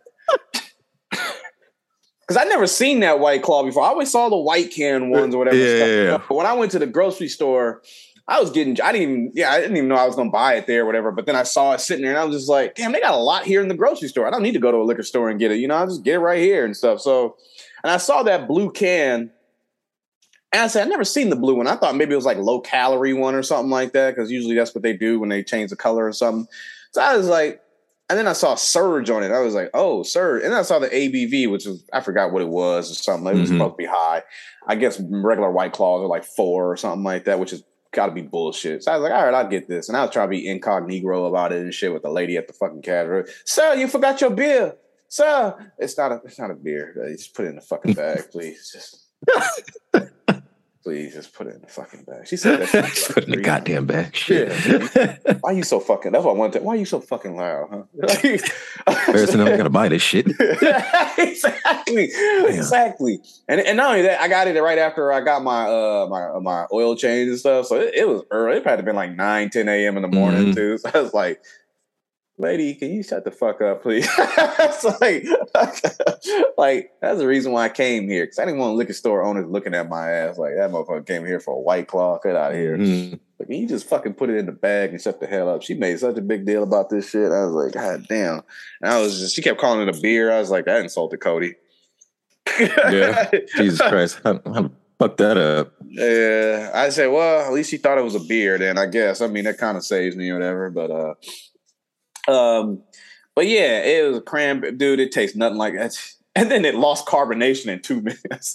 Because I never seen that White Claw before. I always saw the white can ones or whatever. Yeah, stuff. yeah, yeah. But when I went to the grocery store, I was getting, I didn't even, yeah, I didn't even know I was going to buy it there or whatever. But then I saw it sitting there and I was just like, damn, they got a lot here in the grocery store. I don't need to go to a liquor store and get it. You know, I'll just get it right here and stuff. So, and I saw that blue can. And I said, I've never seen the blue one. I thought maybe it was like low calorie one or something like that. Because usually that's what they do when they change the color or something. So I was like, and then I saw Surge on it. I was like, oh, Surge. And then I saw the A B V, which was, I forgot what it was or something. It was mm-hmm. supposed to be high. I guess regular White Claws are like four or something like that, which is got to be bullshit. So I was like, all right, I'll get this. And I was trying to be incognito about it and shit with the lady at the fucking caterer. Sir, you forgot your beer. Sir. It's not a, it's not a beer. Just put it in the fucking bag, please. Just... Please just put it in the fucking bag. She said that. Just put it in the goddamn bag. Shit. Yeah, why are you so fucking? That's what I wanted to. Why are you so fucking loud, huh? Person, I gotta buy this shit. exactly, Damn. exactly. And and not only that, I got it right after I got my uh my my oil change and stuff. So it, it was early. It probably been like nine, ten a.m. in the morning mm-hmm. too. So I was like, lady, can you shut the fuck up, please? So like, like that's the reason why I came here, because I didn't want liquor store owners looking at my ass like that motherfucker came here for a White Claw. Get out of here. Mm-hmm. Like, can you just fucking put it in the bag and shut the hell up? She made such a big deal about this shit. I was like, God damn. And I was just, she kept calling it a beer. I was like, that insulted Cody. Yeah. Jesus Christ. How, how fuck that up? Yeah. I said, well, at least she thought it was a beer then, I guess. I mean, that kind of saves me or whatever, but uh Um, but yeah, it was a cranberry, dude. It tastes nothing like that. And then it lost carbonation in two minutes.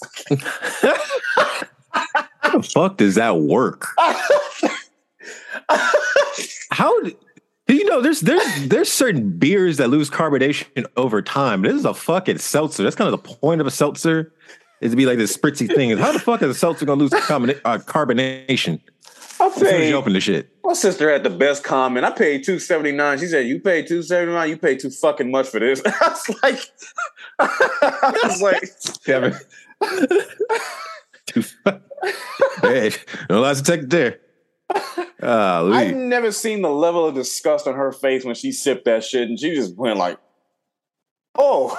How the fuck does that work? How do you know? There's there's there's certain beers that lose carbonation over time. This is a fucking seltzer. That's kind of the point of a seltzer, is to be like this spritzy thing. How the fuck is a seltzer gonna lose combina- uh, carbonation? I paid, you open the shit. My sister had the best comment. I paid two seventy-nine. She said, you paid two seventy-nine, you paid too fucking much for this. I was like, I was like, Kevin. Hey, no lies detected there. Oh, I've never seen the level of disgust on her face when she sipped that shit, and she just went like, oh.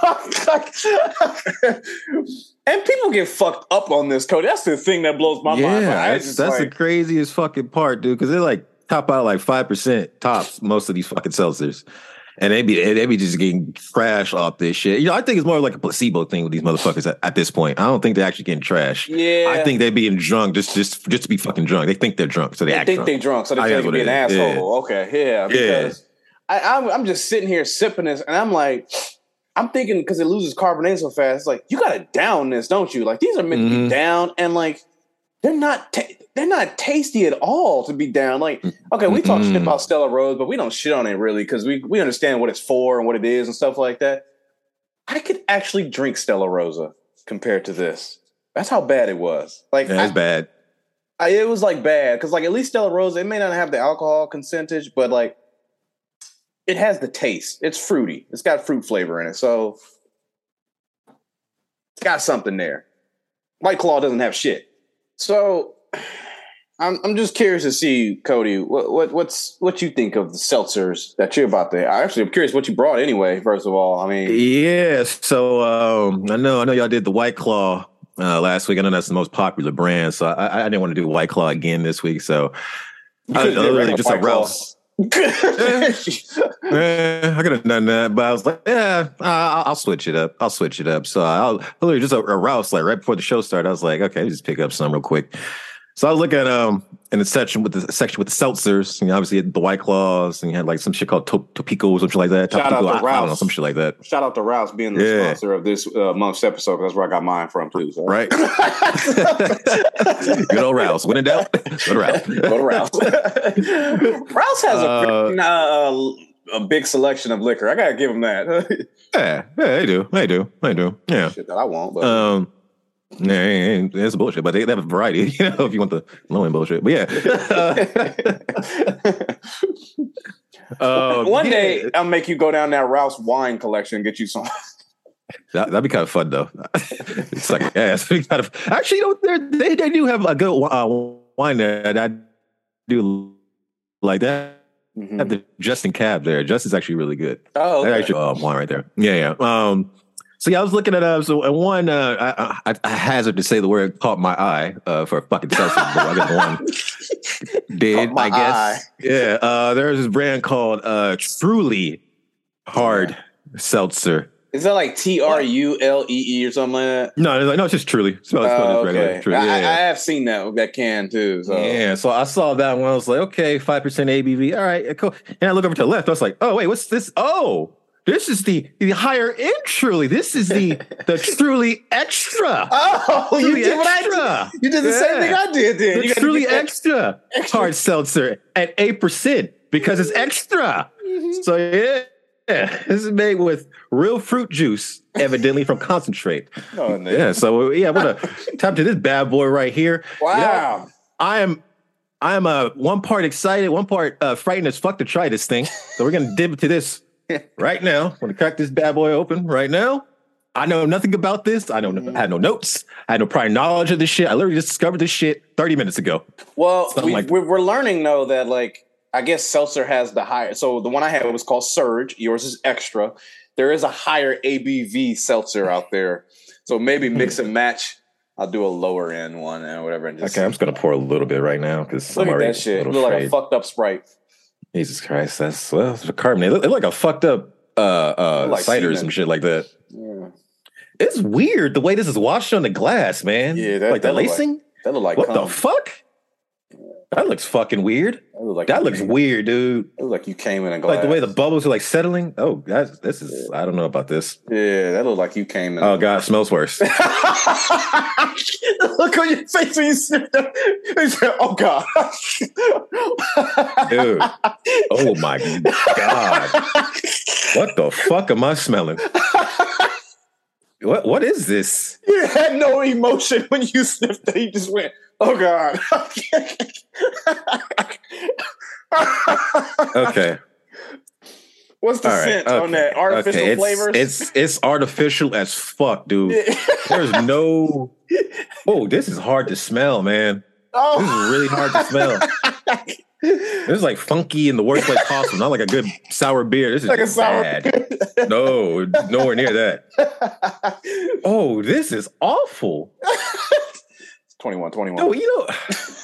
And people get fucked up on this, Cody. That's the thing that blows my yeah, mind. Yeah, that's, that's like, the craziest fucking part, dude. Because they're like top out like five percent tops most of these fucking seltzers, and they be they be just getting trashed off this shit. You know, I think it's more like a placebo thing with these motherfuckers at, at this point. I don't think they're actually getting trashed. Yeah, I think they're being drunk just just just to be fucking drunk. They think they're drunk, so they, they act think drunk. they're drunk, so they think be an asshole. Yeah. Okay, yeah, because yeah. I, I'm I'm just sitting here sipping this, and I'm like. I'm thinking because it loses carbonation so fast. It's like you gotta down this, don't you? Like these are meant mm-hmm. to be down, and like they're not. Ta- they're not tasty at all to be down. Like okay, we talk mm-hmm. shit about Stella Rose, but we don't shit on it really because we we understand what it's for and what it is and stuff like that. I could actually drink Stella Rosa compared to this. That's how bad it was. Like, yeah, it's I, bad. I, it was like bad because like at least Stella Rosa, it may not have the alcohol percentage, but like it has the taste. It's fruity. It's got fruit flavor in it, so it's got something there. White Claw doesn't have shit. So I'm I'm just curious to see, Cody, what, what what's what you think of the seltzers that you're about to. I actually am curious what you brought anyway. First of all, I mean, yeah. So um, I know I know y'all did the White Claw uh, last week. I know that's the most popular brand, so I, I didn't want to do White Claw again this week. So I, literally just a Rouse. yeah, I could have done that, but I was like, yeah, I'll, I'll switch it up. I'll switch it up. So I'll literally just a, a Rouse, like right before the show started. I was like, okay, just pick up some real quick. So I was looking at um in the section with the section with the seltzers, and you obviously had the White Claws, and you had like some shit called Top- Topico or something like that. Shout out to I, I don't know, Rouse. some shit like that. Shout out to Rouse being the Yeah. sponsor of this uh, month's episode. That's where I got mine from too. So. Right? Good old Rouse. When in doubt, go to Rouse. Go to Rouse. Rouse has a, Uh, uh, a big selection of liquor. I gotta give him that. Yeah, yeah, they do, they do, they do. Yeah. Shit that I want, but Um, nah, ain't- it's bullshit, but they, they have a variety, you know, if you want the low end bullshit. But yeah. Uh, one yeah, day I'll make you go down that Rouse wine collection and get you some. that, that'd be kind of fun, though. It's like, yeah, it's kind of. Actually, you know, they they do have a good uh, wine there. And I do like that. Mm-hmm. Have the Justin Cab there. Justin's actually really good. Oh, okay. That actually uh, wine right there. Yeah, yeah. Um, so yeah, I was looking at uh, so uh, one. Uh, I, I, I hazard to say the word caught my eye uh, for fucking seltzer. But I got one. Did Caught my I guess? eye. Yeah. Uh, there's this brand called uh, Truly Hard Seltzer. Is that like T R U L E E or something like that? No, it's like, no, it's just Truly. Spell it, spell it Oh, just regular. okay. Truly. I, Yeah, I yeah. have seen that that can too. So Yeah, so I saw that one. I was like, okay, five percent A B V. All right, cool. And I look over to the left. I was like, oh, wait, what's this? Oh, this is the, the higher end Truly. This is the the Truly Extra. Oh, you Truly did what I Extra. did. You did the same Yeah. thing I did. Then The you gotta Truly get that- Extra, extra. hard seltzer at eight percent because it's extra. So, yeah. Yeah, this is made with real fruit juice, evidently from concentrate. Oh, no. Yeah, so yeah, I'm gonna tap to this bad boy right here. You know, Wow. I am, I am uh, one part excited, one part uh, frightened as fuck to try this thing. So we're gonna dip into this right now. I'm gonna crack this bad boy open right now. I know nothing about this. I don't. I had no notes. I had no prior knowledge of this shit. I literally just discovered this shit thirty minutes ago. Well, Something we, like- we're, we're learning though that like I guess seltzer has the higher. So the one I had was called Surge. Yours is Extra. There is a higher A B V seltzer out there. So maybe mix and match. I'll do a lower end one and whatever. And just Okay, I'm just gonna pour a little bit right now because look I'm at already that shit. a Look little like a afraid. fucked up Sprite. Jesus Christ, that's well, it's carbonated. It look, it look like a fucked up uh, uh, Like cider or semen. some shit like that. Yeah, It's weird the way this is washed on the glass, man. Yeah, that- like the that look like- lacing. that look like What cum. the fuck? That looks fucking weird. That look like That you looks came- weird, dude. That look like you came in a glass. Like the way the bubbles are like settling. Oh, that's this is. I don't know about this. yeah, that look like you came in. Oh god, it smells worse. Look on your face when you sniffed it. You said, "Oh God, Dude. Oh my god. What the fuck am I smelling? What what is this? You had no emotion when you sniffed it. You just went, "Oh God." Okay. What's the All right. scent okay. on that? Artificial okay. it's, flavors? It's it's artificial as fuck, dude. There's no. Oh, this is hard to smell, man. oh. This is really hard to smell. This is like funky in the worst way possible. Not like a good sour beer. This is Like a sour bad. No, nowhere near that. Oh, this is awful. twenty-one, twenty-one. No, you know,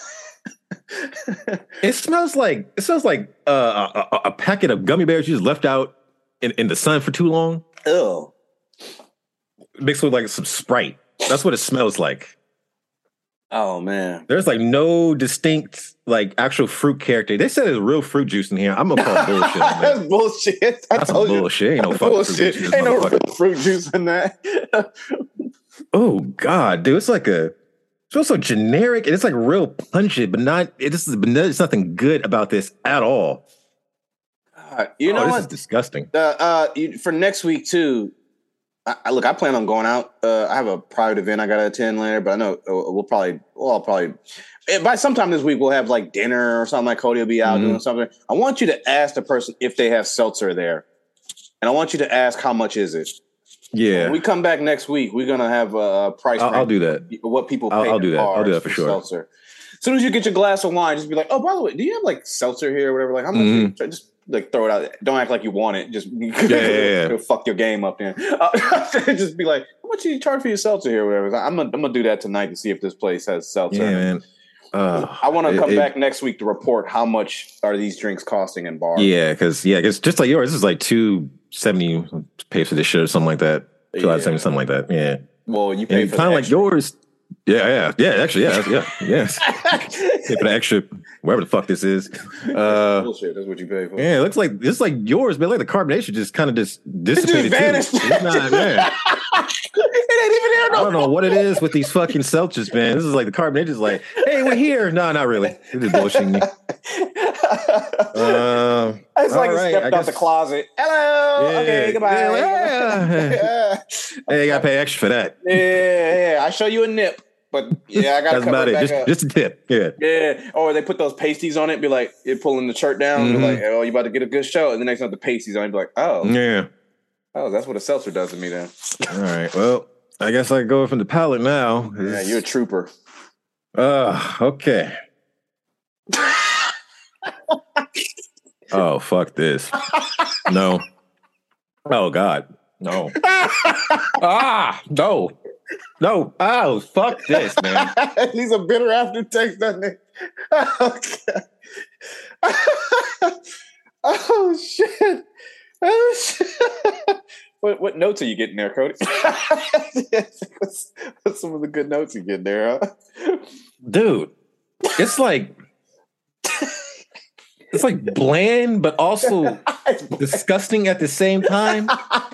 it smells like it smells like uh, a, a, a packet of gummy bears you just left out in, in the sun for too long, Ew. mixed with like some Sprite. That's what it smells like. Oh man. There's like no distinct like actual fruit character. They said there's real fruit juice in here. I'm gonna call it bullshit. Man. That's bullshit. I That's some told you. bullshit. Ain't no That's fucking bullshit. fruit juice in this Ain't no motherfucker. real fruit juice in that. Oh god, dude, it's like a it's also generic and it's like real pungent, but not it is but there's nothing good about this at all. God, you Oh, know this what? is disgusting. Uh, uh, you, for next week too, I, I look, I plan on going out. Uh, I have a private event I got to attend later, but I know uh, we'll probably, well, I'll probably, by sometime this week, we'll have like dinner or something. Like Cody will be out mm-hmm. doing something. I want you to ask the person if they have seltzer there. And I want you to ask how much is it? Yeah. When we come back next week, we're going to have a price. I'll, I'll do that. What people pay. I'll, I'll do that. I'll do that for sure. Seltzer. As soon as you get your glass of wine, just be like, oh, by the way, do you have like seltzer here or whatever? Like, how much? Mm-hmm. Just like throw it out. Don't act like you want it. Just yeah, yeah, yeah. fuck your game up then. Uh, just be like, how much do you charge for your seltzer here or whatever? I'm going I'm to do that tonight to see if this place has seltzer. Yeah, man. Uh, I want to come it, back next week to report how much are these drinks costing in bars. Yeah, because yeah, it's just like yours. This is like two seventy pay for this shit or something like that. Two yeah. seventy something like that. Yeah. Well, you pay for kind of like yours. Yeah, yeah, yeah. Actually, yeah, yeah, yes. Pay for the extra, wherever the fuck this is. Uh, bullshit. That's what you pay for. Yeah, it looks like it's like yours, but like the carbonation just kind of just dissipated. It just vanished. It's not, man. It ain't even there. No. I don't know what it is with these fucking seltzers, man. This is like the carbonation is like, hey, we're here. No, not really. This is bullshitting me. Uh, it's like right, he stepped out the closet. Hello. Yeah, okay, goodbye. Yeah, yeah. Hey, you gotta pay extra for that. Yeah, yeah. I show you a nip. But yeah, I got to cover about it. Just, up. just a tip. Yeah. Yeah. Or they put those pasties on it, be like, you're pulling the shirt down, mm-hmm. be like, oh, you about to get a good show. And the next time the pasties on it, be like, oh. Yeah. Oh, that's what a seltzer does to me then. All right. Well, I guess I go from the palate now. Yeah, you're a trooper. Uh, okay. Oh, fuck this. No. Oh, God. No. ah, no. No. Oh, fuck this, man. He's a bitter aftertaste, doesn't he? Oh, God. Oh, shit. Oh, shit. What, what notes are you getting there, Cody? what's, what's some of the good notes you get there, huh? Dude, it's like... It's like bland, but also disgusting at the same time.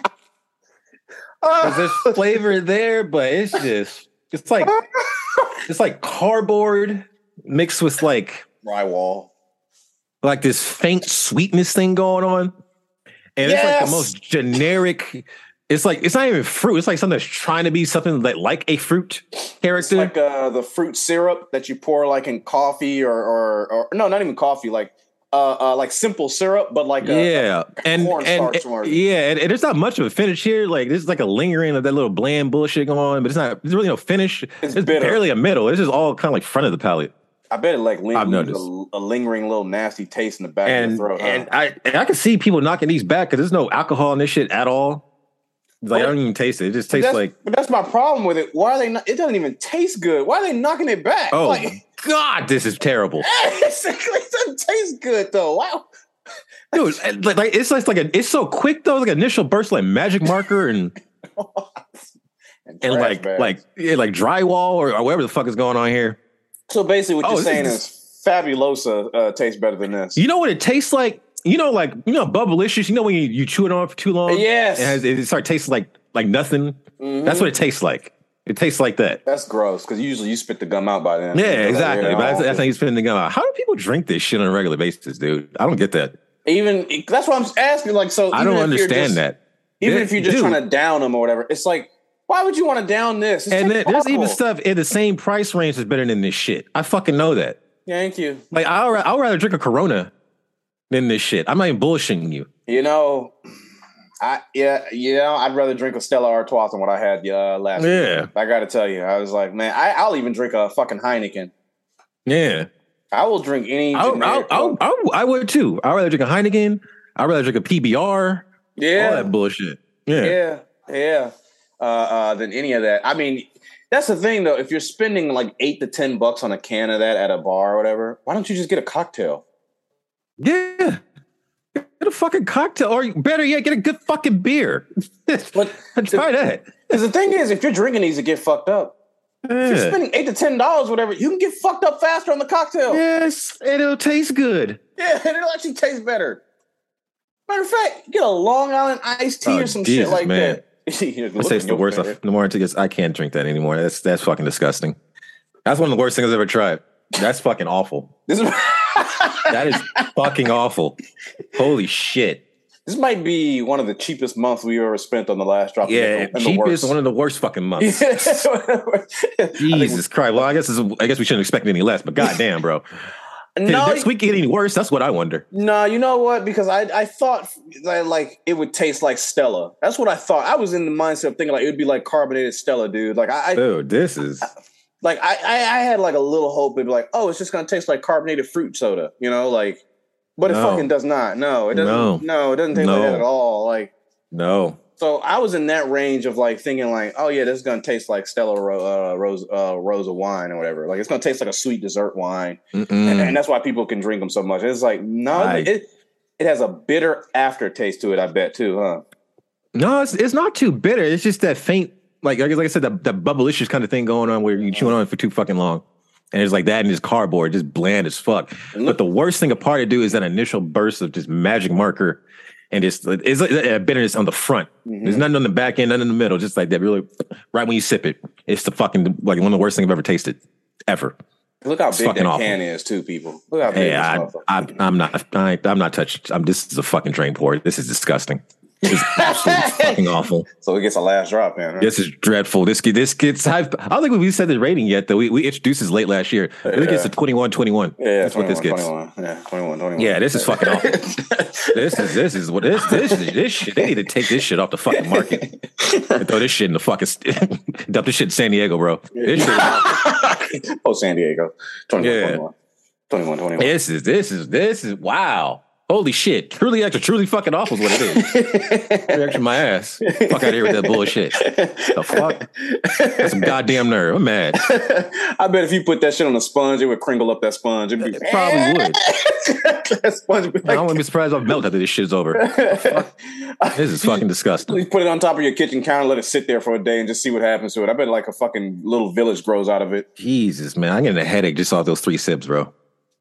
Because there's flavor there, but it's just, it's like, it's like cardboard mixed with like drywall, like this faint sweetness thing going on. And yes! It's like the most generic. It's like, it's not even fruit. It's like something that's trying to be something that like a fruit character. It's like uh, the fruit syrup that you pour like in coffee or, or, or no, not even coffee, like, Uh, uh, like simple syrup, but like a, yeah, a and and, and yeah, and, and there's not much of a finish here. Like there's like a lingering of that little bland bullshit going on, but it's not. There's really no finish. It's, it's barely a middle. It's just all kind of like front of the palate. I bet it like ling- I've noticed a, a lingering little nasty taste in the back and, of the throat. Huh? And I and I can see people knocking these back because there's no alcohol in this shit at all. Like well, I don't even taste it. It just tastes that's, like. But that's my problem with it. Why are they? Not, it doesn't even taste good. Why are they knocking it back? Oh like, God, this is terrible. It doesn't taste good though. Wow. Dude, like, like it's just like a, it's so quick though, like initial burst, like magic marker and and, and like bags. like yeah, like drywall or, or whatever the fuck is going on here. So basically, what oh, you're saying is, is Fabulosa uh, tastes better than this. You know what it tastes like? You know, like you know, Bubblicious. You know when you, you chew it on for too long? Yes, it, has, it starts tasting like like nothing. Mm-hmm. That's what it tastes like. It tastes like that. That's gross because usually you spit the gum out by then. Yeah, exactly. Like, yeah, but that's, that's how you spit the gum out. How do people drink this shit on a regular basis, dude? I don't get that. Even that's what I'm asking. Like, so I don't understand just, that. Even that, if you're just dude, trying to down them or whatever, it's like, why would you want to down this? It's and then, there's even stuff in the same price range that's better than this shit. I fucking know that. Thank you. Like, I'll I'll rather drink a Corona than this shit. I'm not even bullshitting you. You know, I yeah, you know, I'd rather drink a Stella Artois than what I had uh, last yeah. week. I got to tell you, I was like, man, I, I'll even drink a fucking Heineken. Yeah. I will drink any. I'll, I'll, I'll, I'll, I would too. I'd rather drink a Heineken. I'd rather drink a P B R. Yeah. All that bullshit. Yeah. Yeah. Yeah. Uh, uh, than any of that. I mean, that's the thing though. If you're spending like eight to ten bucks on a can of that at a bar or whatever, why don't you just get a cocktail? Yeah. Get a fucking cocktail. Or better yet, get a good fucking beer. But try that. Because the thing is, if you're drinking these to get fucked up, yeah. if you're spending eight to ten dollars, whatever, you can get fucked up faster on the cocktail. Yes, and it'll taste good. Yeah, and it'll actually taste better. Matter of fact, get a Long Island iced tea oh, or some Jesus, shit like man. that. I say it's the worst. Of, the more I take it, I can't drink that anymore. That's that's fucking disgusting. That's one of the worst things I've ever tried. That's fucking awful. This is that is fucking awful. Holy shit. This might be one of the cheapest months we ever spent on the last drop. Yeah, and cheap the is one of the worst fucking months. Jesus Christ! Well, I guess it's, I guess we shouldn't expect any less. But goddamn, bro. No, Can next week get any worse? That's what I wonder. No, you know what? Because I I thought that, like it would taste like Stella. That's what I thought. I was in the mindset of thinking like it would be like carbonated Stella, dude. Like I, dude, this is. I, Like I, I, I had like a little hope it'd be like, oh, it's just gonna taste like carbonated fruit soda, you know, like, but it No. fucking does not. No, it doesn't. No. No, it doesn't taste No. like that at all. Like, No. so I was in that range of like thinking like, oh yeah, this is gonna taste like Stella Ro- uh, Rose uh, Rosa wine or whatever. Like it's gonna taste like a sweet dessert wine, and, and that's why people can drink them so much. It's like no, I- it it has a bitter aftertaste to it. I bet too, huh? No, it's it's not too bitter. It's just that faint, like like I said, that that bubblicious kind of thing going on where you chew on it for too fucking long, and it's like that in this cardboard, just bland as fuck. But the worst thing apart to do is that initial burst of just magic marker, and it's it's like a bitterness on the front. Mm-hmm. There's nothing on the back end, nothing in the middle, just like that. Really, right when you sip it, it's the fucking like one of the worst things I've ever tasted, ever. Look how It's big that fucking awful. can is, too, people. Look how big Hey, this I, motherfucker- I, I'm not, I, I'm not touched. I'm. This is a fucking drain pour. This is disgusting. It's absolutely fucking awful. So it gets a last drop, man. Right? This is dreadful. This this gets. I don't think we said the rating yet. Though we, we introduced this late last year. I think it's a twenty-one twenty-one. Yeah, That's what this gets. twenty-one. Yeah, twenty-one, twenty-one. Yeah, this is fucking awful. This is this is what this this is this shit. They need to take this shit off the fucking market and throw this shit in the fucking dump this shit in San Diego, bro. This shit is awful. Oh, San Diego. twenty-one, Yeah. twenty-one. twenty-one, twenty-one. This is this is this is wow. Holy shit. Truly extra, truly fucking awful is what it is. Truly extra my ass. Fuck out of here with that bullshit. The fuck? That's some goddamn nerve. I'm mad. I bet if you put that shit on a sponge, it would crinkle up that sponge. It'd be, It probably would. that sponge would be I like, wouldn't be surprised if I melt after this shit's over. This is fucking disgusting. you put it on top of your kitchen counter, let it sit there for a day, and just see what happens to it. I bet like a fucking little village grows out of it. Jesus, man. I'm getting a headache just off those three sips, bro.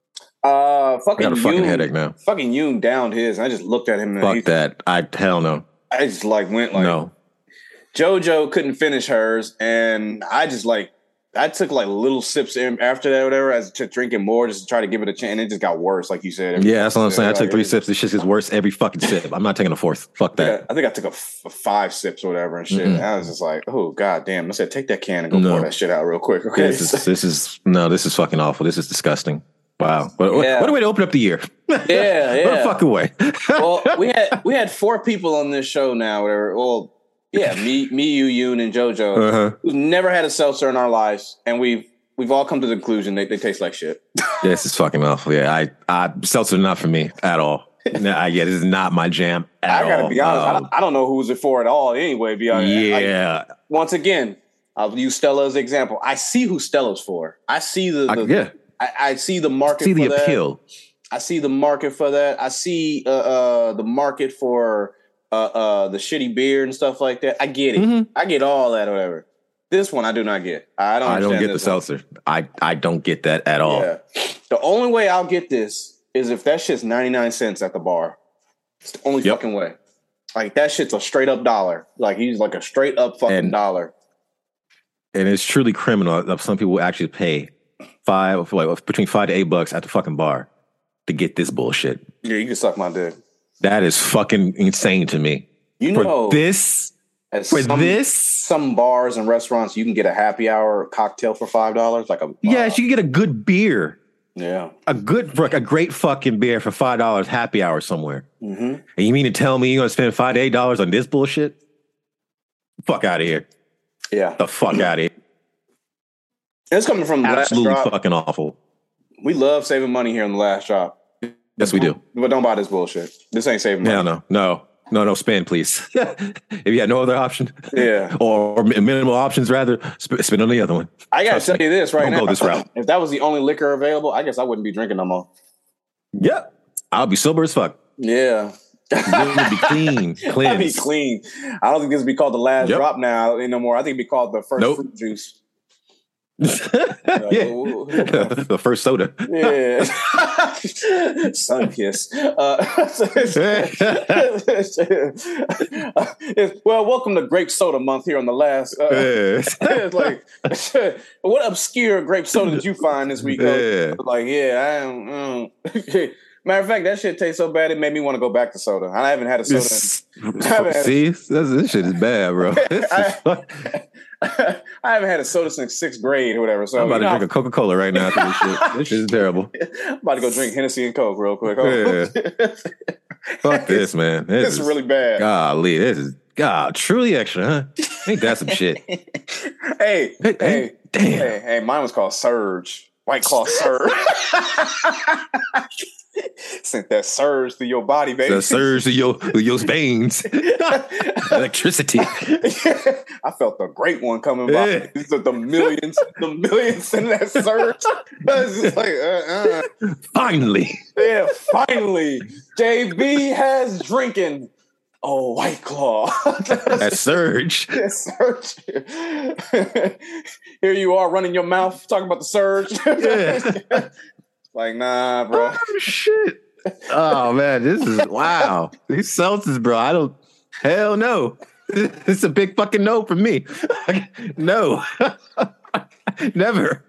Uh, I fucking got a fucking Yoon- headache now. Fucking Yoon downed his, and I just looked at him and Fuck he, that. I hell no. I just like went like No. JoJo couldn't finish hers, and I just like I took like little sips in after that, or whatever, as to drinking more, just to try to give it a chance. And it just got worse, like you said. Yeah, that's what I'm saying. I took Like, three it- sips. This shit gets worse every fucking sip. I'm not taking a fourth. Fuck I think that. I, I think I took a f- five sips or whatever and shit. Mm-mm. And I was just like, oh god damn! I said, take that can and go No. pour that shit out real quick. Okay, This is this is no, this is fucking awful. This is disgusting. Wow. What, what- Yeah. what a way to open up the year. yeah, What a yeah. fucking way. Well, we had we had four people on this show now. Whatever. Well, yeah, me, me, you, Yoon, and JoJo. Uh-huh. Who've never had a seltzer in our lives, and we've we've all come to the conclusion they, they taste like shit. This is fucking awful. Yeah, I, I seltzer not for me at all. No, I, yeah, this is not my jam at I gotta all. be honest. I, Um, don't, I don't know who's it for at all. Anyway, be honest. Like, yeah, once again, I'll use Stella as an example. I see who Stella's for. I see the, I, the yeah. I, I see the market. See the for that. appeal. I see the market for that. I see uh, uh, the market for uh, uh, the shitty beer and stuff like that. I get it. Mhm. I get all that, or whatever. This one I do not get. I don't. I don't understand get the this one. seltzer. I, I don't get that at all. Yeah. The only way I'll get this is if that shit's ninety-nine cents at the bar. It's the only Yep. fucking way. Like that shit's a straight up dollar. Like he's like a straight up fucking And- dollar. And it's truly criminal that some people actually pay five, like, between five to eight bucks at the fucking bar to get this bullshit. Yeah, you can suck my dick. That is fucking insane to me. You For know, this, at for some, this, some bars and restaurants, you can get a happy hour cocktail for five dollars. Like a yes, you can get a good beer, yeah. a good, like a great fucking beer for five dollars happy hour somewhere. Mm-hmm. And you mean to tell me you're gonna spend five to eight dollars on this bullshit? Fuck out of here! Yeah. The fuck out of here! It's coming from the last Absolutely drop. fucking awful. We love saving money here on the last drop. Yes, we do. But don't buy this bullshit. This ain't saving money. Hell no, no, no, no. Spend, please. If you had no other option, Yeah. or, or minimal options, rather sp- spend on the other one. I gotta Trust tell me. you this right Don't now. go this route. If that was the only liquor available, I guess I wouldn't be drinking no more. Yep, I'll be sober as fuck. Yeah. You'll be clean, I'd be cleansed. clean. I don't think this would be called the last Yep. drop now no more. I think it'd be called the first Nope. fruit juice. Yeah, the first soda. Yeah. Sun kiss. Uh, well, welcome to Grape Soda Month here on the last. Uh, it's like, what obscure grape soda did you find this week? Yeah. Like, yeah, I don't, I don't. Matter of fact, that shit tastes so bad it made me want to go back to soda. I haven't had a soda. In, I See, a, that's, this shit is bad, bro. I, I haven't had a soda since sixth grade or whatever. So I'm about you to know, drink a Coca-Cola right now after this shit. This shit is terrible. I'm about to go drink Hennessy and Coke real quick. Yeah. Fuck this, man. This It's is really bad. Golly, this is God, truly extra, huh? Ain't that some shit? Hey, hey, hey, damn. Hey, hey, mine was called Surge. White Claw Surge. Sent that surge through your body, baby. The surge through your, through your veins. Electricity. I felt the great one coming by. Yeah. These are the millions, the millions in that surge. It's just like, uh, uh. Finally. Yeah, finally. J B has drinking. Oh, White Claw. That surge. That surge. Here you are running your mouth, talking about the surge. Yeah. Like, nah, bro. Oh, shit. Oh, man, this is, wow. These seltzers, bro, I don't, hell no. It's a big fucking no for me. No. Never.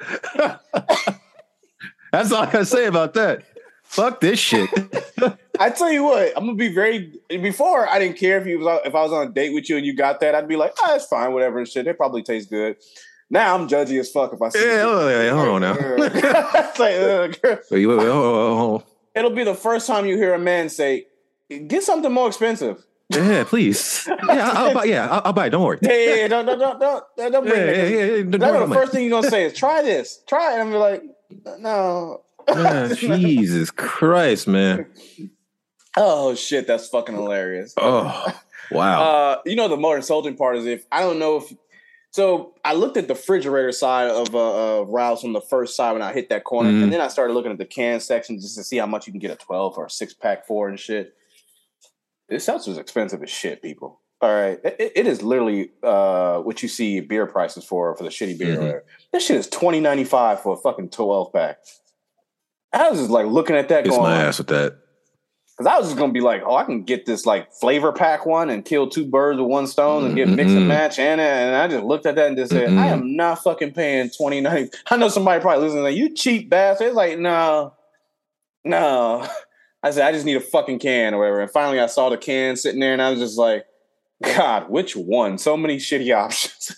That's all I gotta say about that. Fuck this shit. I tell you what, I'm gonna be very. Before I didn't care if you was if I was on a date with you and you got that, I'd be like, oh, it's fine, whatever and shit. They probably taste good. Now I'm judgy as fuck if I see. Yeah, hold on, hold on now. It's like, uh, Wait, wait, wait, hold on, hold on. it'll be the first time you hear a man say, "Get something more expensive." Yeah, please. Yeah, I'll, I'll buy. Yeah, I'll, I'll buy it. Don't worry. Yeah, yeah, yeah, don't, don't, don't, don't, don't bring Yeah, it. yeah, yeah, yeah, don't That's worry the about first it. thing you're gonna say is, "Try this, try it." And I'm like, no. Yeah, Jesus Christ, man. Oh shit, that's fucking hilarious. Oh, wow. Uh, you know, the more insulting part is if I don't know if. So I looked at the refrigerator side of uh, uh Rouse on the first side when I hit that corner, Mhm. and then I started looking at the can section just to see how much you can get a twelve or a six pack for and shit. This seltzer's expensive as shit, people. All right, it, it is literally uh what you see beer prices for for the shitty beer. Mhm. This shit is twenty ninety five for a fucking twelve pack. I was just like looking at that, Kiss going, my ass with that. because I was just gonna be like, oh, I can get this like flavor pack one and kill two birds with one stone and get mix and Mm-mm. match and and I just looked at that and just said, Mm-mm. I am not fucking paying twenty ninety. I know somebody probably listening like, you cheap bastard. It's like, no, no. I said, I just need a fucking can or whatever. And finally I saw the can sitting there and I was just like, God, which one? So many shitty options.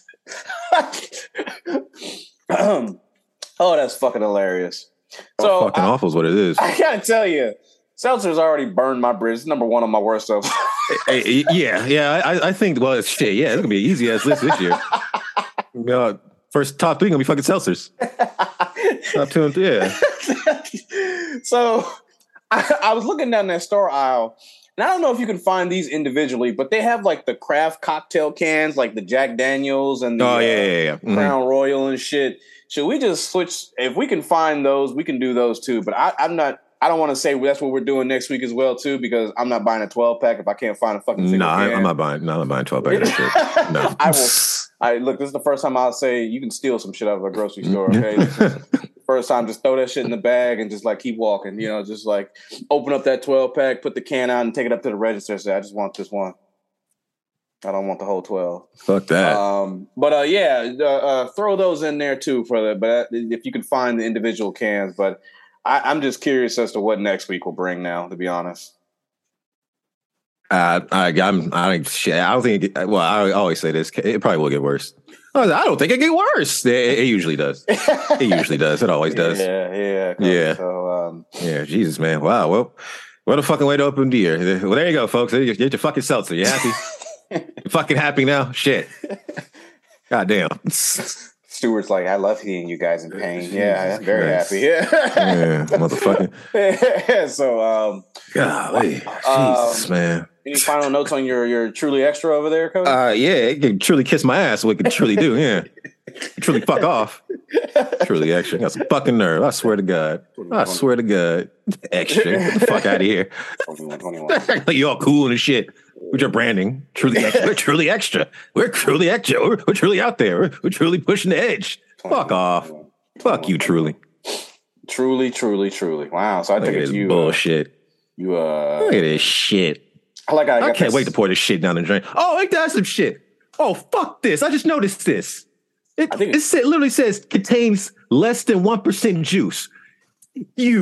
um, oh, that's fucking hilarious. So So fucking I, awful is what it is. I gotta tell you, seltzer's already burned my bridge. It's number one on my worst stuff. Hey, yeah, yeah. I, I think. Well, it's shit. Yeah, it's gonna be an easy ass list this year. Uh, first top three gonna be fucking seltzers. Top two and three. Yeah. So I, I was looking down that store aisle, and I don't know if you can find these individually, but they have like the craft cocktail cans, like the Jack Daniels and the Oh yeah, uh, yeah, yeah. yeah. Mhm. Crown Royal and shit. Should we just switch? If we can find those, we can do those too. But I, I'm not. I don't want to say that's what we're doing next week as well too, because I'm not buying a twelve pack if I can't find a fucking single Nah, can. I'm not buying. No, I'm not buying twelve pack of that shit. No. I will. I look. This is the first time I'll say you can steal some shit out of a grocery store. Okay, first time, just throw that shit in the bag and just like keep walking. You know, just like open up that twelve pack, put the can out, and take it up to the register. Say, I just want this one. I don't want the whole twelve. Fuck that. Um, but uh, yeah, uh, uh, throw those in there too for the. But if you can find the individual cans, but I, I'm just curious as to what next week will bring. Now, to be honest. Uh, I, I'm, I don't, shit, I don't think. It, well, I always say this. It probably will get worse. I don't think it get worse. It, it usually does. It usually does. It always does. Yeah, yeah, Yeah. So, um, Yeah, Jesus, man. Wow. Well, what a fucking way to open the year. Well, there you go, folks. Get your fucking seltzer. You happy? You fucking happy now? Shit. God damn. Stewart's like, I love seeing you guys in pain. Yeah, I'm very Christ. happy. Yeah, Yeah, motherfucking. So, um, Golly. Um, Jesus, man. any final notes on your your truly extra over there, Cody? Uh, yeah, it can truly kiss my ass. What it can truly do, yeah. Truly fuck off. Truly extra. Got some fucking nerve. I swear to God. I swear to God. Extra. Get the fuck out of here. twenty-one, twenty-one. Like you all cool and shit with your branding. Truly extra. We're truly extra. We're truly extra. We're, we're truly out there. We're, we're truly pushing the edge. Fuck off. Fuck you, truly. Truly, truly, truly. Wow. So I Look think at it's this you. bullshit. Uh, you. Uh, Look at this shit. I like. How I, I got can't this- wait to pour this shit down the drain. Oh, ain't that some shit? Oh, fuck this. I just noticed this. It, I think it, sa- literally says contains less than one percent juice. You.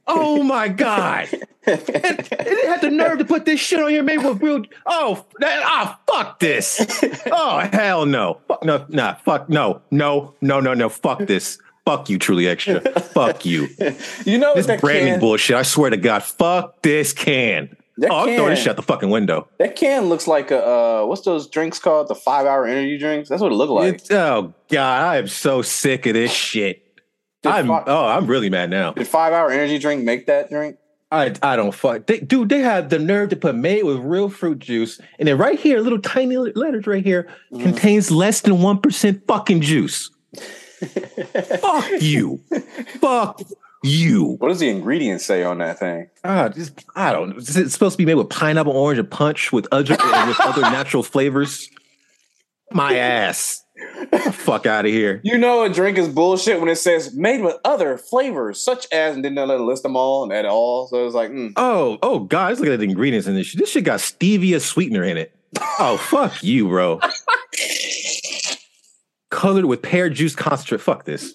Oh my God. And, and they had the nerve to put this shit on here made with real. Oh, that, ah, fuck this. Oh, hell no. Fuck, no, nah, fuck, no, no, no, no, no, fuck this. Fuck you, Truly Extra. Fuck you. You know this that branding can, bullshit. I swear to God, fuck this can. That oh, can, I'm throwing this shit out the fucking window. That can looks like a uh, what's those drinks called? The five hour energy drinks. That's what it looked like. It's, oh God, I am so sick of this shit. Did I'm five, oh, I'm really mad now. Did five hour energy drink make that drink? I I don't fuck. They, dude, they have the nerve to put made with real fruit juice, and then right here, little tiny letters right here, mm. contains less than one percent fucking juice. Fuck you. Fuck you. What does the ingredients say on that thing? Ah, just I don't know. It's supposed to be made with pineapple, orange, and punch with other with other natural flavors. My ass. Get the fuck out of here. You know a drink is bullshit when it says made with other flavors, such as, and then they let it list them all and add all. So it's like, mm. oh, oh, guys, look at the ingredients in this shit. This shit got stevia sweetener in it. Oh, fuck you, bro. Colored with pear juice concentrate. Fuck this.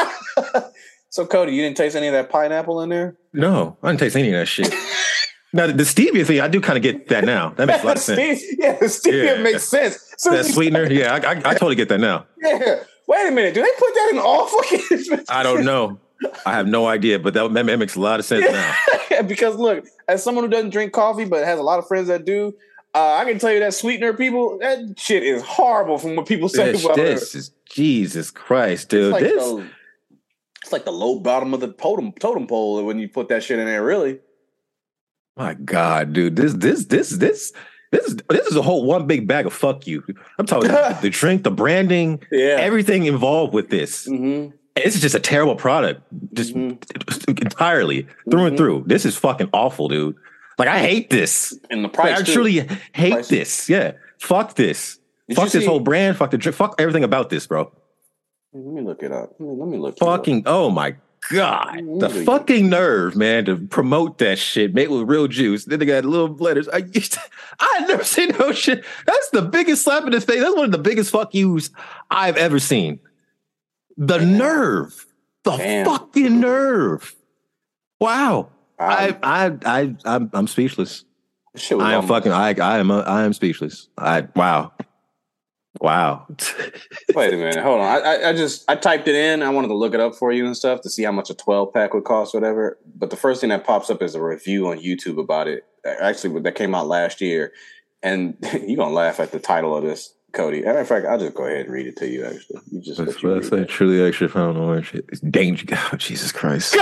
So, Cody, you didn't taste any of that pineapple in there? No, I didn't taste any of that shit. Now, the stevia thing, I do kind of get that now. That makes a lot of sense. Yeah, the stevia yeah. makes sense. So that sweetener, yeah, I, I, I totally get that now. Yeah. Wait a minute, do they put that in all fucking... I don't know. I have no idea, but that, that makes a lot of sense now. Yeah, because look, as someone who doesn't drink coffee but has a lot of friends that do, uh, I can tell you that sweetener, people, that shit is horrible from what people say this, about this it. Is Jesus Christ, dude. It's like, this... the, it's like the low bottom of the totem, totem pole when you put that shit in there, really. My God, dude, this, this, this, this, this is this is a whole one big bag of fuck you. I'm talking the drink, the branding, yeah. everything involved with this. Mm-hmm. This is just a terrible product, just mm-hmm. entirely through mm-hmm. and through. This is fucking awful, dude. Like I hate this, and the price. Like, I truly hate price. this. Yeah, fuck this. Did fuck this see? whole brand. Fuck the drink. Fuck everything about this, bro. Let me look it up. Let me, let me look. Fucking oh my God, the fucking nerve, man, to promote that shit made with real juice. Then they got little letters. I used to, I had never seen no shit. That's the biggest slap in the face. That's one of the biggest fuck yous I've ever seen. The Damn. nerve, the Damn. fucking nerve. Wow, I, I, I, I'm, I'm speechless. I am fucking. I, I am. A, I am speechless. I wow. Wow. Wait a minute. Hold on. I, I just I typed it in. I wanted to look it up for you and stuff to see how much a twelve pack would cost, whatever. But the first thing that pops up is a review on YouTube about it. Actually, that came out last year. And you're gonna laugh at the title of this, Cody. As a matter of fact, I'll just go ahead and read it to you. Actually, you just that's what I say. Truly Extra found orange. It's danger. God, Jesus Christ.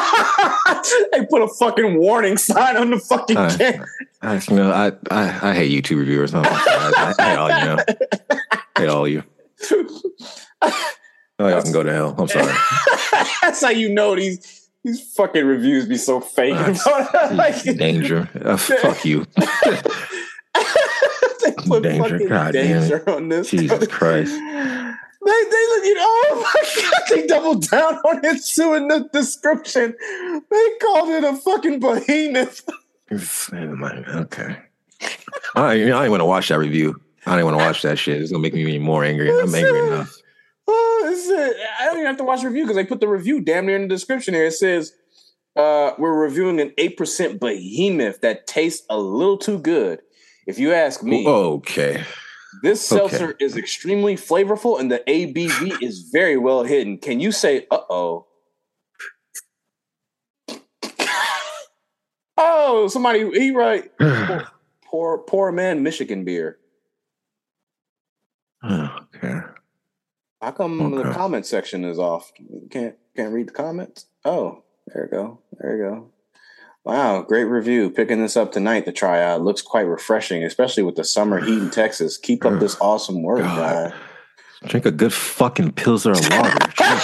They put a fucking warning sign on the fucking I, can. I, you know, I, I I hate YouTube reviewers. I, I, I hate all you know. I hate all you. Oh, y'all can go to hell. I'm sorry. That's how you know these these fucking reviews be so fake. Uh, like, danger. Uh, fuck you. They put danger. fucking God danger damn on this. Jesus Christ. They, they, you know, oh my God, they doubled down on it too in the description. They called it a fucking behemoth. Okay. I, you know, I didn't want to watch that review. I didn't want to watch that shit. It's going to make me even more angry. I'm angry enough. Oh, it's it. I don't even have to watch the review because they put the review damn near in the description here. It says, uh, we're reviewing an eight percent behemoth that tastes a little too good. If you ask me. Okay. This seltzer okay. is extremely flavorful and the A B V is very well hidden. Can you say, uh-oh? Oh, somebody, he right. poor, poor, poor man Michigan beer. Okay. How come okay. the comment section is off? Can't can't read the comments? Oh, there you go. There you go. Wow, great review. Picking this up tonight to try out. Looks quite refreshing, especially with the summer heat in Texas. Keep up this awesome work, guy. Drink a good fucking Pilsner or water.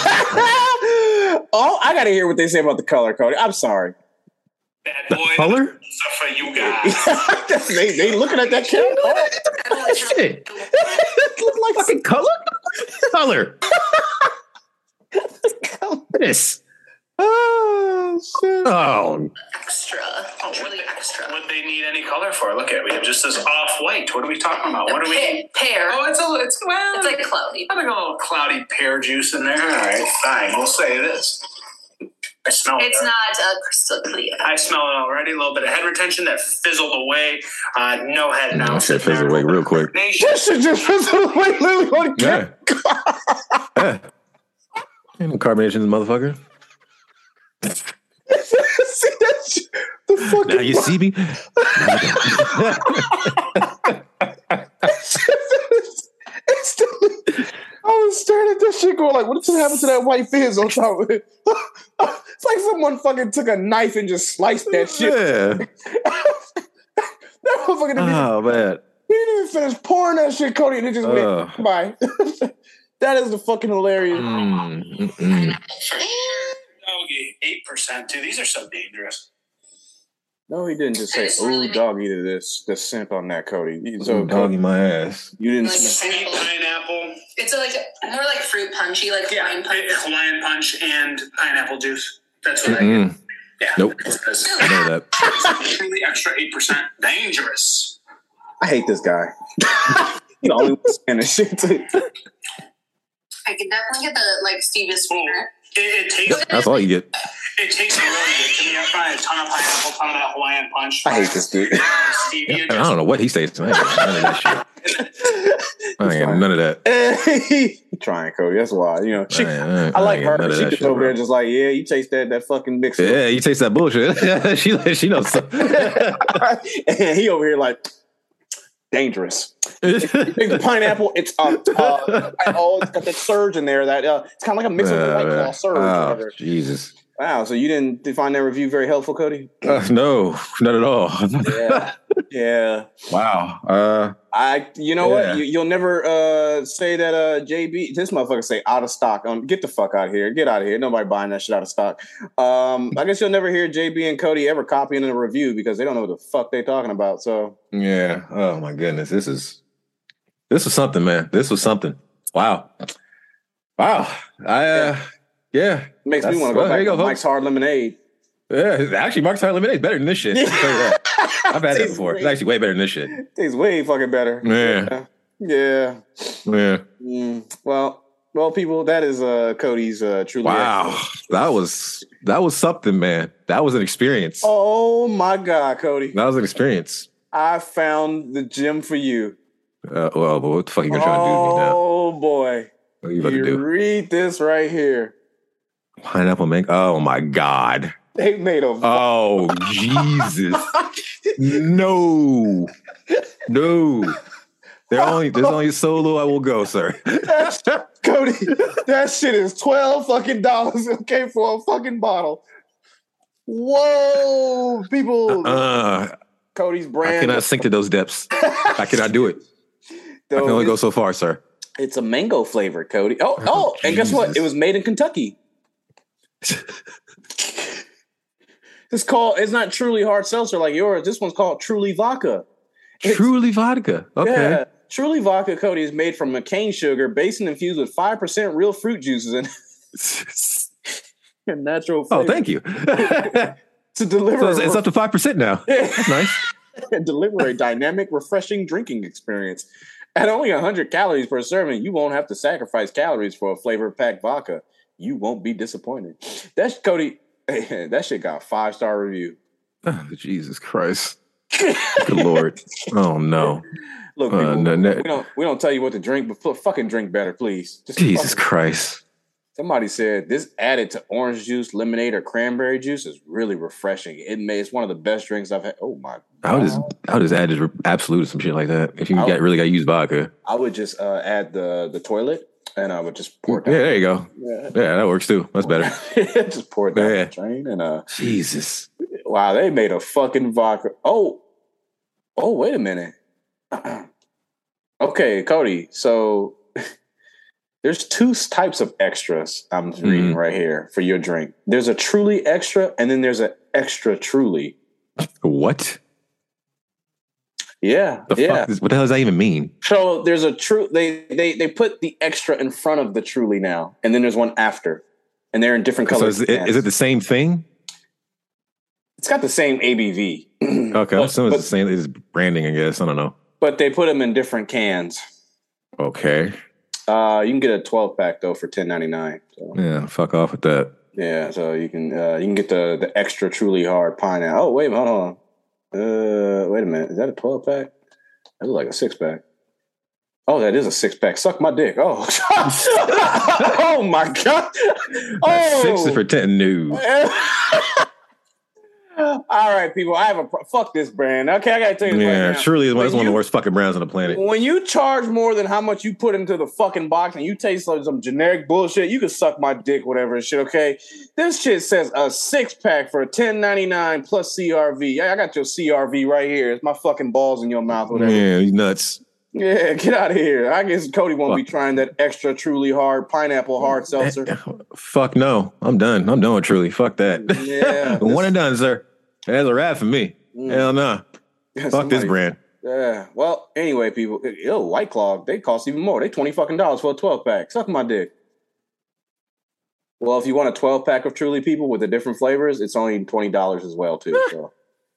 Oh, I got to hear what they say about the color, Cody. I'm sorry. Bad the boy, color? Stuff for you guys. they, they looking at that camera. Oh, shit. It look like fucking color? Color. This. Oh, shit. Oh. Extra. Oh, really extra. Would they need any color for? Look at we have just this off-white. What are we talking about? The what are we? Pear. Oh, it's a it's well. It's like cloudy. I think a little cloudy pear juice in there. All right, fine. We'll say it is. I smell it. It's not uh, crystal clear. I smell it already. A little bit of head retention that fizzled away. Uh, no head now. That shit fizzled away real quick. That shit just fizzled away literally on Yeah. yeah. Ain't no carbonation, motherfucker. See that shit? The fucking Now you see me? Instantly, I was staring at this shit going like, what did happen to that white fizz on top of it? It's like someone fucking took a knife and just sliced that shit. Yeah. That motherfucker didn't, Oh, man. he didn't even finish pouring that shit, Cody, and it just Uh. went bye. That is the fucking hilarious. Mm, mm-mm. Doggy, eight percent too. These are so dangerous. No, he didn't just say, It's "Ooh, really- doggy," to this the scent on that, Cody. So, Ooh, doggy my ass. you didn't. Like smell- Sweet pineapple. It's like more like fruit punchy, like Yeah, Hawaiian punch. Hawaiian punch and pineapple juice. That's what I get. Mm-mm. Yeah. Nope. It's I know that. really extra eight percent dangerous. I hate this guy. He the only one saying this shit too. I can definitely get the like stevia sweetener. It, it tastes That's all you get. it tastes really good to me. I'm trying a ton of pineapple, ton of that Hawaiian punch. I hate this dude. Stevia I don't know what he says tonight. None of that shit. I ain't got none of that. He trying, Cody. That's why. You know, she, I, ain't- I like ain't got her. none of She that just shit, over bro. there just like, yeah, you taste that that fucking mixer. Yeah, you taste that bullshit. she she knows. And he over here like dangerous. Take the pineapple. It's uh, uh oh, it's got that surge in there. That uh, it's kind of like a mix of the White Claw surge. Oh, whatever. Jesus. Wow. So you didn't did you find that review very helpful, Cody? Uh, no, not at all. Yeah. Yeah. Wow. Uh, I, you know Yeah. what? You, you'll never uh, say that uh, J B. This motherfucker say out of stock. Um, get the fuck out of here. Get out of here. Nobody buying that shit out of stock. Um, I guess you'll never hear J B and Cody ever copying a review because they don't know what the fuck they talking about. So yeah. Oh my goodness. This is this was something, man. This was something. Wow. Wow. I uh, yeah. it makes me That's- want to go well, there back you to go, Mike's Hard Lemonade. Yeah. Actually, Mark's Hard Lemonade is better than this shit. I'll tell you that. I've had that Tastes before. It's way- actually way better than this shit. Tastes way fucking better. Yeah. Yeah. Yeah. Mm, well, well, people, that is uh, Cody's uh, truly. Wow. That was that was something, man. That was an experience. Oh my God, Cody! That was an experience. I found the gym for you. Uh, well, but what the fuck are you gonna try to do to me now? Oh boy! What are you about to You do? read this right here. Pineapple mango. Oh my God. They made a. Oh Jesus. No. No. There only there's only so low I will go, sir. Cody, that shit is twelve fucking dollars. Okay, for a fucking bottle. Whoa, people! Uh, Cody's I brand. cannot sink to those depths. I cannot do it. I though, can only go it's, so far, sir. it's a mango flavor, Cody. Oh, oh, Oh, and guess what? Jesus. It was made in Kentucky. It's called. It's not Truly Hard Seltzer like yours. This one's called Truly Vodka. It's- Truly vodka. Okay. Yeah. Truly Vodka, Cody, is made from cane sugar, based and infused with five percent real fruit juices and, and natural Oh, flavor. thank you. To deliver, So it's, it's up to five percent now. That's nice. and deliver a dynamic, refreshing drinking experience. At only one hundred calories per serving, you won't have to sacrifice calories for a flavor-packed vodka. You won't be disappointed. That's Cody. That shit got a five-star review. Oh, Jesus Christ. Good Lord. Oh no. Look, Uh, people, no, no. we don't we don't tell you what to drink, but f- fucking drink better, please. Just Jesus fucking- Christ. Somebody said this added to orange juice, lemonade, or cranberry juice is really refreshing. It may it's one of the best drinks I've had. Oh my! I would just God. I would just add just absolute or some shit like that. If you I would- got really got to use vodka. I would just uh, add the the toilet, and I would just pour it Yeah, down. there you go. Yeah, Yeah, that works too. That's better. just pour it down Yeah. the drain, and uh, Jesus. wow, they made a fucking vodka. Oh, oh, wait a minute. Okay, Cody. So there's two types of extras I'm reading Mhm. right here for your drink. There's a truly extra, and then there's an extra truly. What? Yeah, The yeah. fuck? Is, what the hell does that even mean? So there's a true. They they they put the extra in front of the truly now, and then there's one after, and they're in different So colors. is it, is it the same thing? It's got the same A B V. Okay, I'm But- assuming but- it's the same. It's branding, I guess. I don't know. but they put them in different cans. Okay. Uh, you can get a twelve pack though for ten ninety nine. So Yeah, fuck off with that. Yeah, so you can uh, you can get the the extra truly hard pineapple. Oh wait, hold on. Uh, wait a minute. Is that a twelve pack? That looks like a six pack. Oh, that is a six pack. Suck my dick. Oh, oh my god. Oh, six is for ten. No. All right, people. I have a pro- fuck this brand. Okay, I gotta tell you. This Yeah, right now. Truly is one of When the you- worst fucking brands on the planet. When you charge more than how much you put into the fucking box and you taste like some generic bullshit, you can suck my dick, whatever and shit, okay? This shit says a six pack for ten ninety-nine plus C R V. I got your C R V right here. It's my fucking balls in your mouth, whatever. Yeah, you nuts. Yeah, get out of here. I guess Cody won't be trying that extra truly hard pineapple hard seltzer. Fuck no. I'm done. I'm done with Truly. Fuck that. Yeah. One and done, sir. That's a wrap for me. Mm. Hell no. Yeah, Fuck somebody- this brand. Yeah. Well, anyway, people. Yo, White Claw, they cost even more. They twenty fucking dollars for a twelve pack. Suck my dick. Well, if you want a twelve pack of Truly, people, with the different flavors, it's only twenty dollars as well, too. So,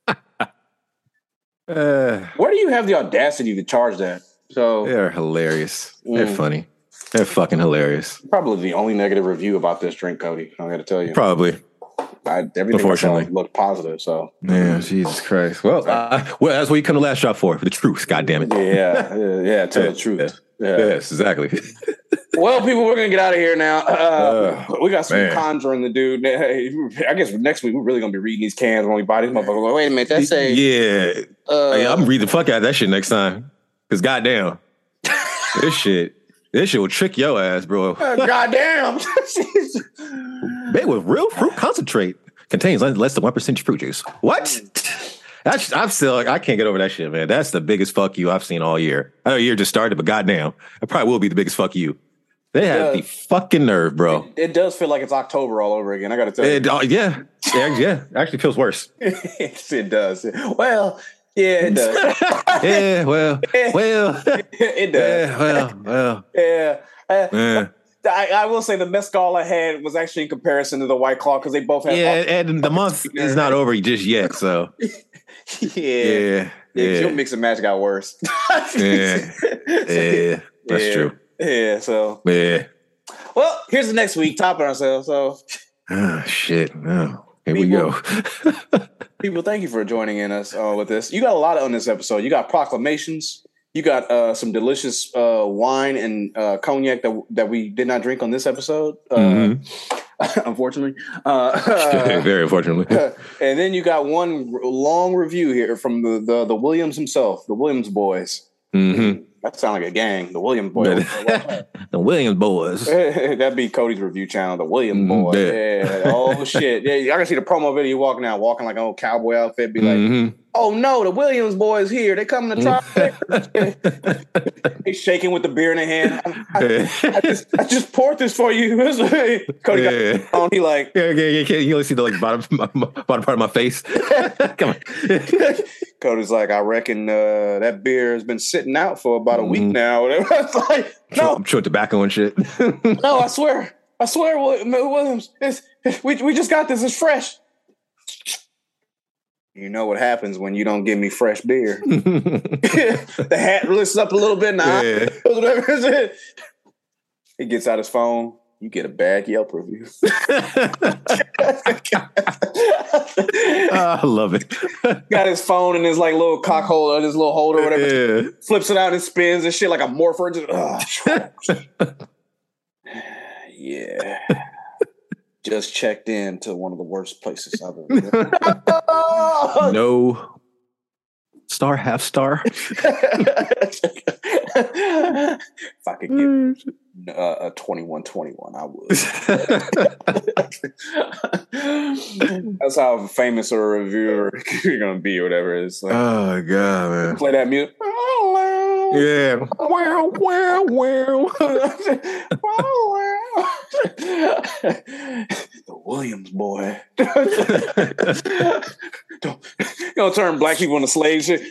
Uh, where do you have the audacity to charge that? So, they're hilarious. They're Mm. funny. They're fucking hilarious. probably the only negative review about this drink, Cody. I got to tell you, Probably. I, everything Unfortunately. looked positive. So, Yeah, Jesus Christ. Well, uh, well, that's what you come to Last Shot for, for the truth. God damn it. yeah, yeah, yeah tell Yeah, the truth. yeah. Yeah. Yes, exactly. Well, people, we're gonna get out of here now. Uh, Uh, we got some man. conjuring to do. Hey, I guess next week we're really gonna be reading these cans when we buy these motherfuckers. Like, wait a minute, that's a yeah. uh, Hey, I'm reading the fuck out of that shit next time. Because goddamn. this shit. This shit will trick your ass, bro. uh, goddamn. Made with real fruit concentrate. Contains less less than one percent fruit juice. What? That's I'm still like, I can't get over that shit, man. That's the biggest fuck you I've seen all year. I know the year just started, but goddamn, it probably will be the biggest fuck you. They have Yeah. the fucking nerve, bro. It, it does feel like it's October all over again. I got to tell you, It, uh, yeah, yeah, yeah. Actually feels worse. it does. Well, yeah, it does. Yeah, well, well, it does. yeah, well, well, Yeah. Uh, yeah. I, I will say the mezcal I had was actually in comparison to the White Claw because they both have. Yeah, and the month is not over just yet, so yeah. yeah, Yeah, your yeah, mix and match got worse. yeah, yeah. That's Yeah. true. Yeah, so Yeah. well, here's the next week, topping ourselves. So Oh shit. Oh, here we People- go. people, thank you for joining in us uh, with this. You got a lot on this episode. You got proclamations. You got uh, some delicious uh, wine and uh, cognac that that we did not drink on this episode, uh, Mhm. unfortunately. Uh, Very unfortunately. and then you got one r- long review here from the, the the Williams himself, the Williams boys. hmm That sounds like a gang, the Williams boys. The Williams boys. That'd be Cody's review channel, the Williams Mm, boys. yeah. Yeah. Oh shit. Yeah, I can see the promo video walking out, walking like an old cowboy outfit, be like, Mhm. oh no, the Williams boys here. They coming to try. He's shaking with the beer in the hand. I, I, I just, I just poured this for you. Cody got Yeah. his phone. He like, Yeah, yeah, yeah, yeah. You only see the like bottom, my, my- bottom part of my face. Come on. Cody's like, I reckon uh, that beer has been sitting out for about a week Mhm. now. It's like, no, I'm chewing tobacco and shit. no, I swear, I swear, Wil- Williams, it's, we we just got this. It's fresh. You know what happens when you don't give me fresh beer? The hat lifts up a little bit now. Yeah. Whatever is it? He gets out his phone. You get a bad Yelp review. I love it. Got his phone in his like little cock holder, his little holder, or whatever. Yeah. Flips it out and spins and shit like a morpher. Just, ugh. Yeah. Just checked in to one of the worst places I've ever been. No star, half star. If I could give uh, a twenty-one twenty-one, I would. That's how famous a reviewer you're gonna be, or whatever. It's like, Oh god, man. play that music. Yeah. Wow, wow, wow. The Williams boy. Don't, you know, turn black people into slaves. Shit.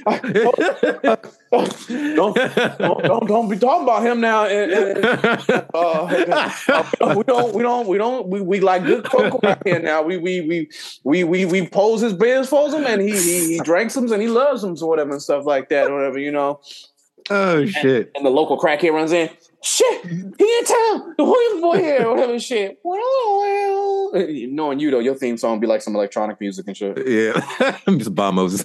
Don't, don't, don't, don't be talking about him now. And, and, uh, we don't, we don't, we don't, we, we like good cocoa right here now. We, we, we, we, we, we pose his biz for him, and he, he, he drinks them and he loves them, or whatever, and stuff like that, or whatever, you know. Oh shit. And the local crackhead runs in. Shit, he in town. The Williams boy here, or whatever shit. Well, well. Knowing you though, your theme song be like some electronic music and shit. Yeah, I'm just Bob Moses.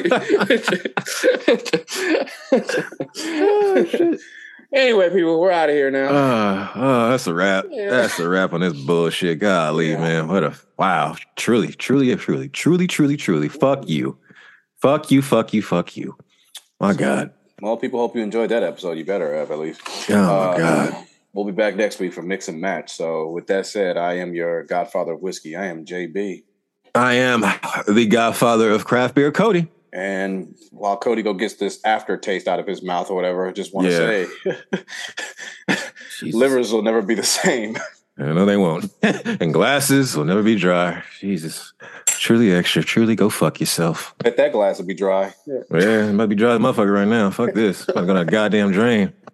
Oh, shit. Anyway, people, we're out of here now. Uh, oh, that's a wrap. Yeah. That's a wrap on this bullshit. Golly, Yeah. man. What a wow. Truly, truly, truly, truly, truly, truly. Fuck you. Fuck you, fuck you, fuck you. My God. Well, people, hope you enjoyed that episode. You better have, at least. Oh, my Uh, God. We'll be back next week for Mix and Match. So, with that said, I am your godfather of whiskey. I am J B. I am the godfather of craft beer, Cody. And while Cody go gets this aftertaste out of his mouth or whatever, I just want to Yeah. say, livers will never be the same. No, they won't. And glasses will never be dry. Jesus. Truly extra. Truly go fuck yourself. Bet that glass will be dry. Yeah, it might be dry as a motherfucker right now. Fuck this. I'm going to goddamn drain.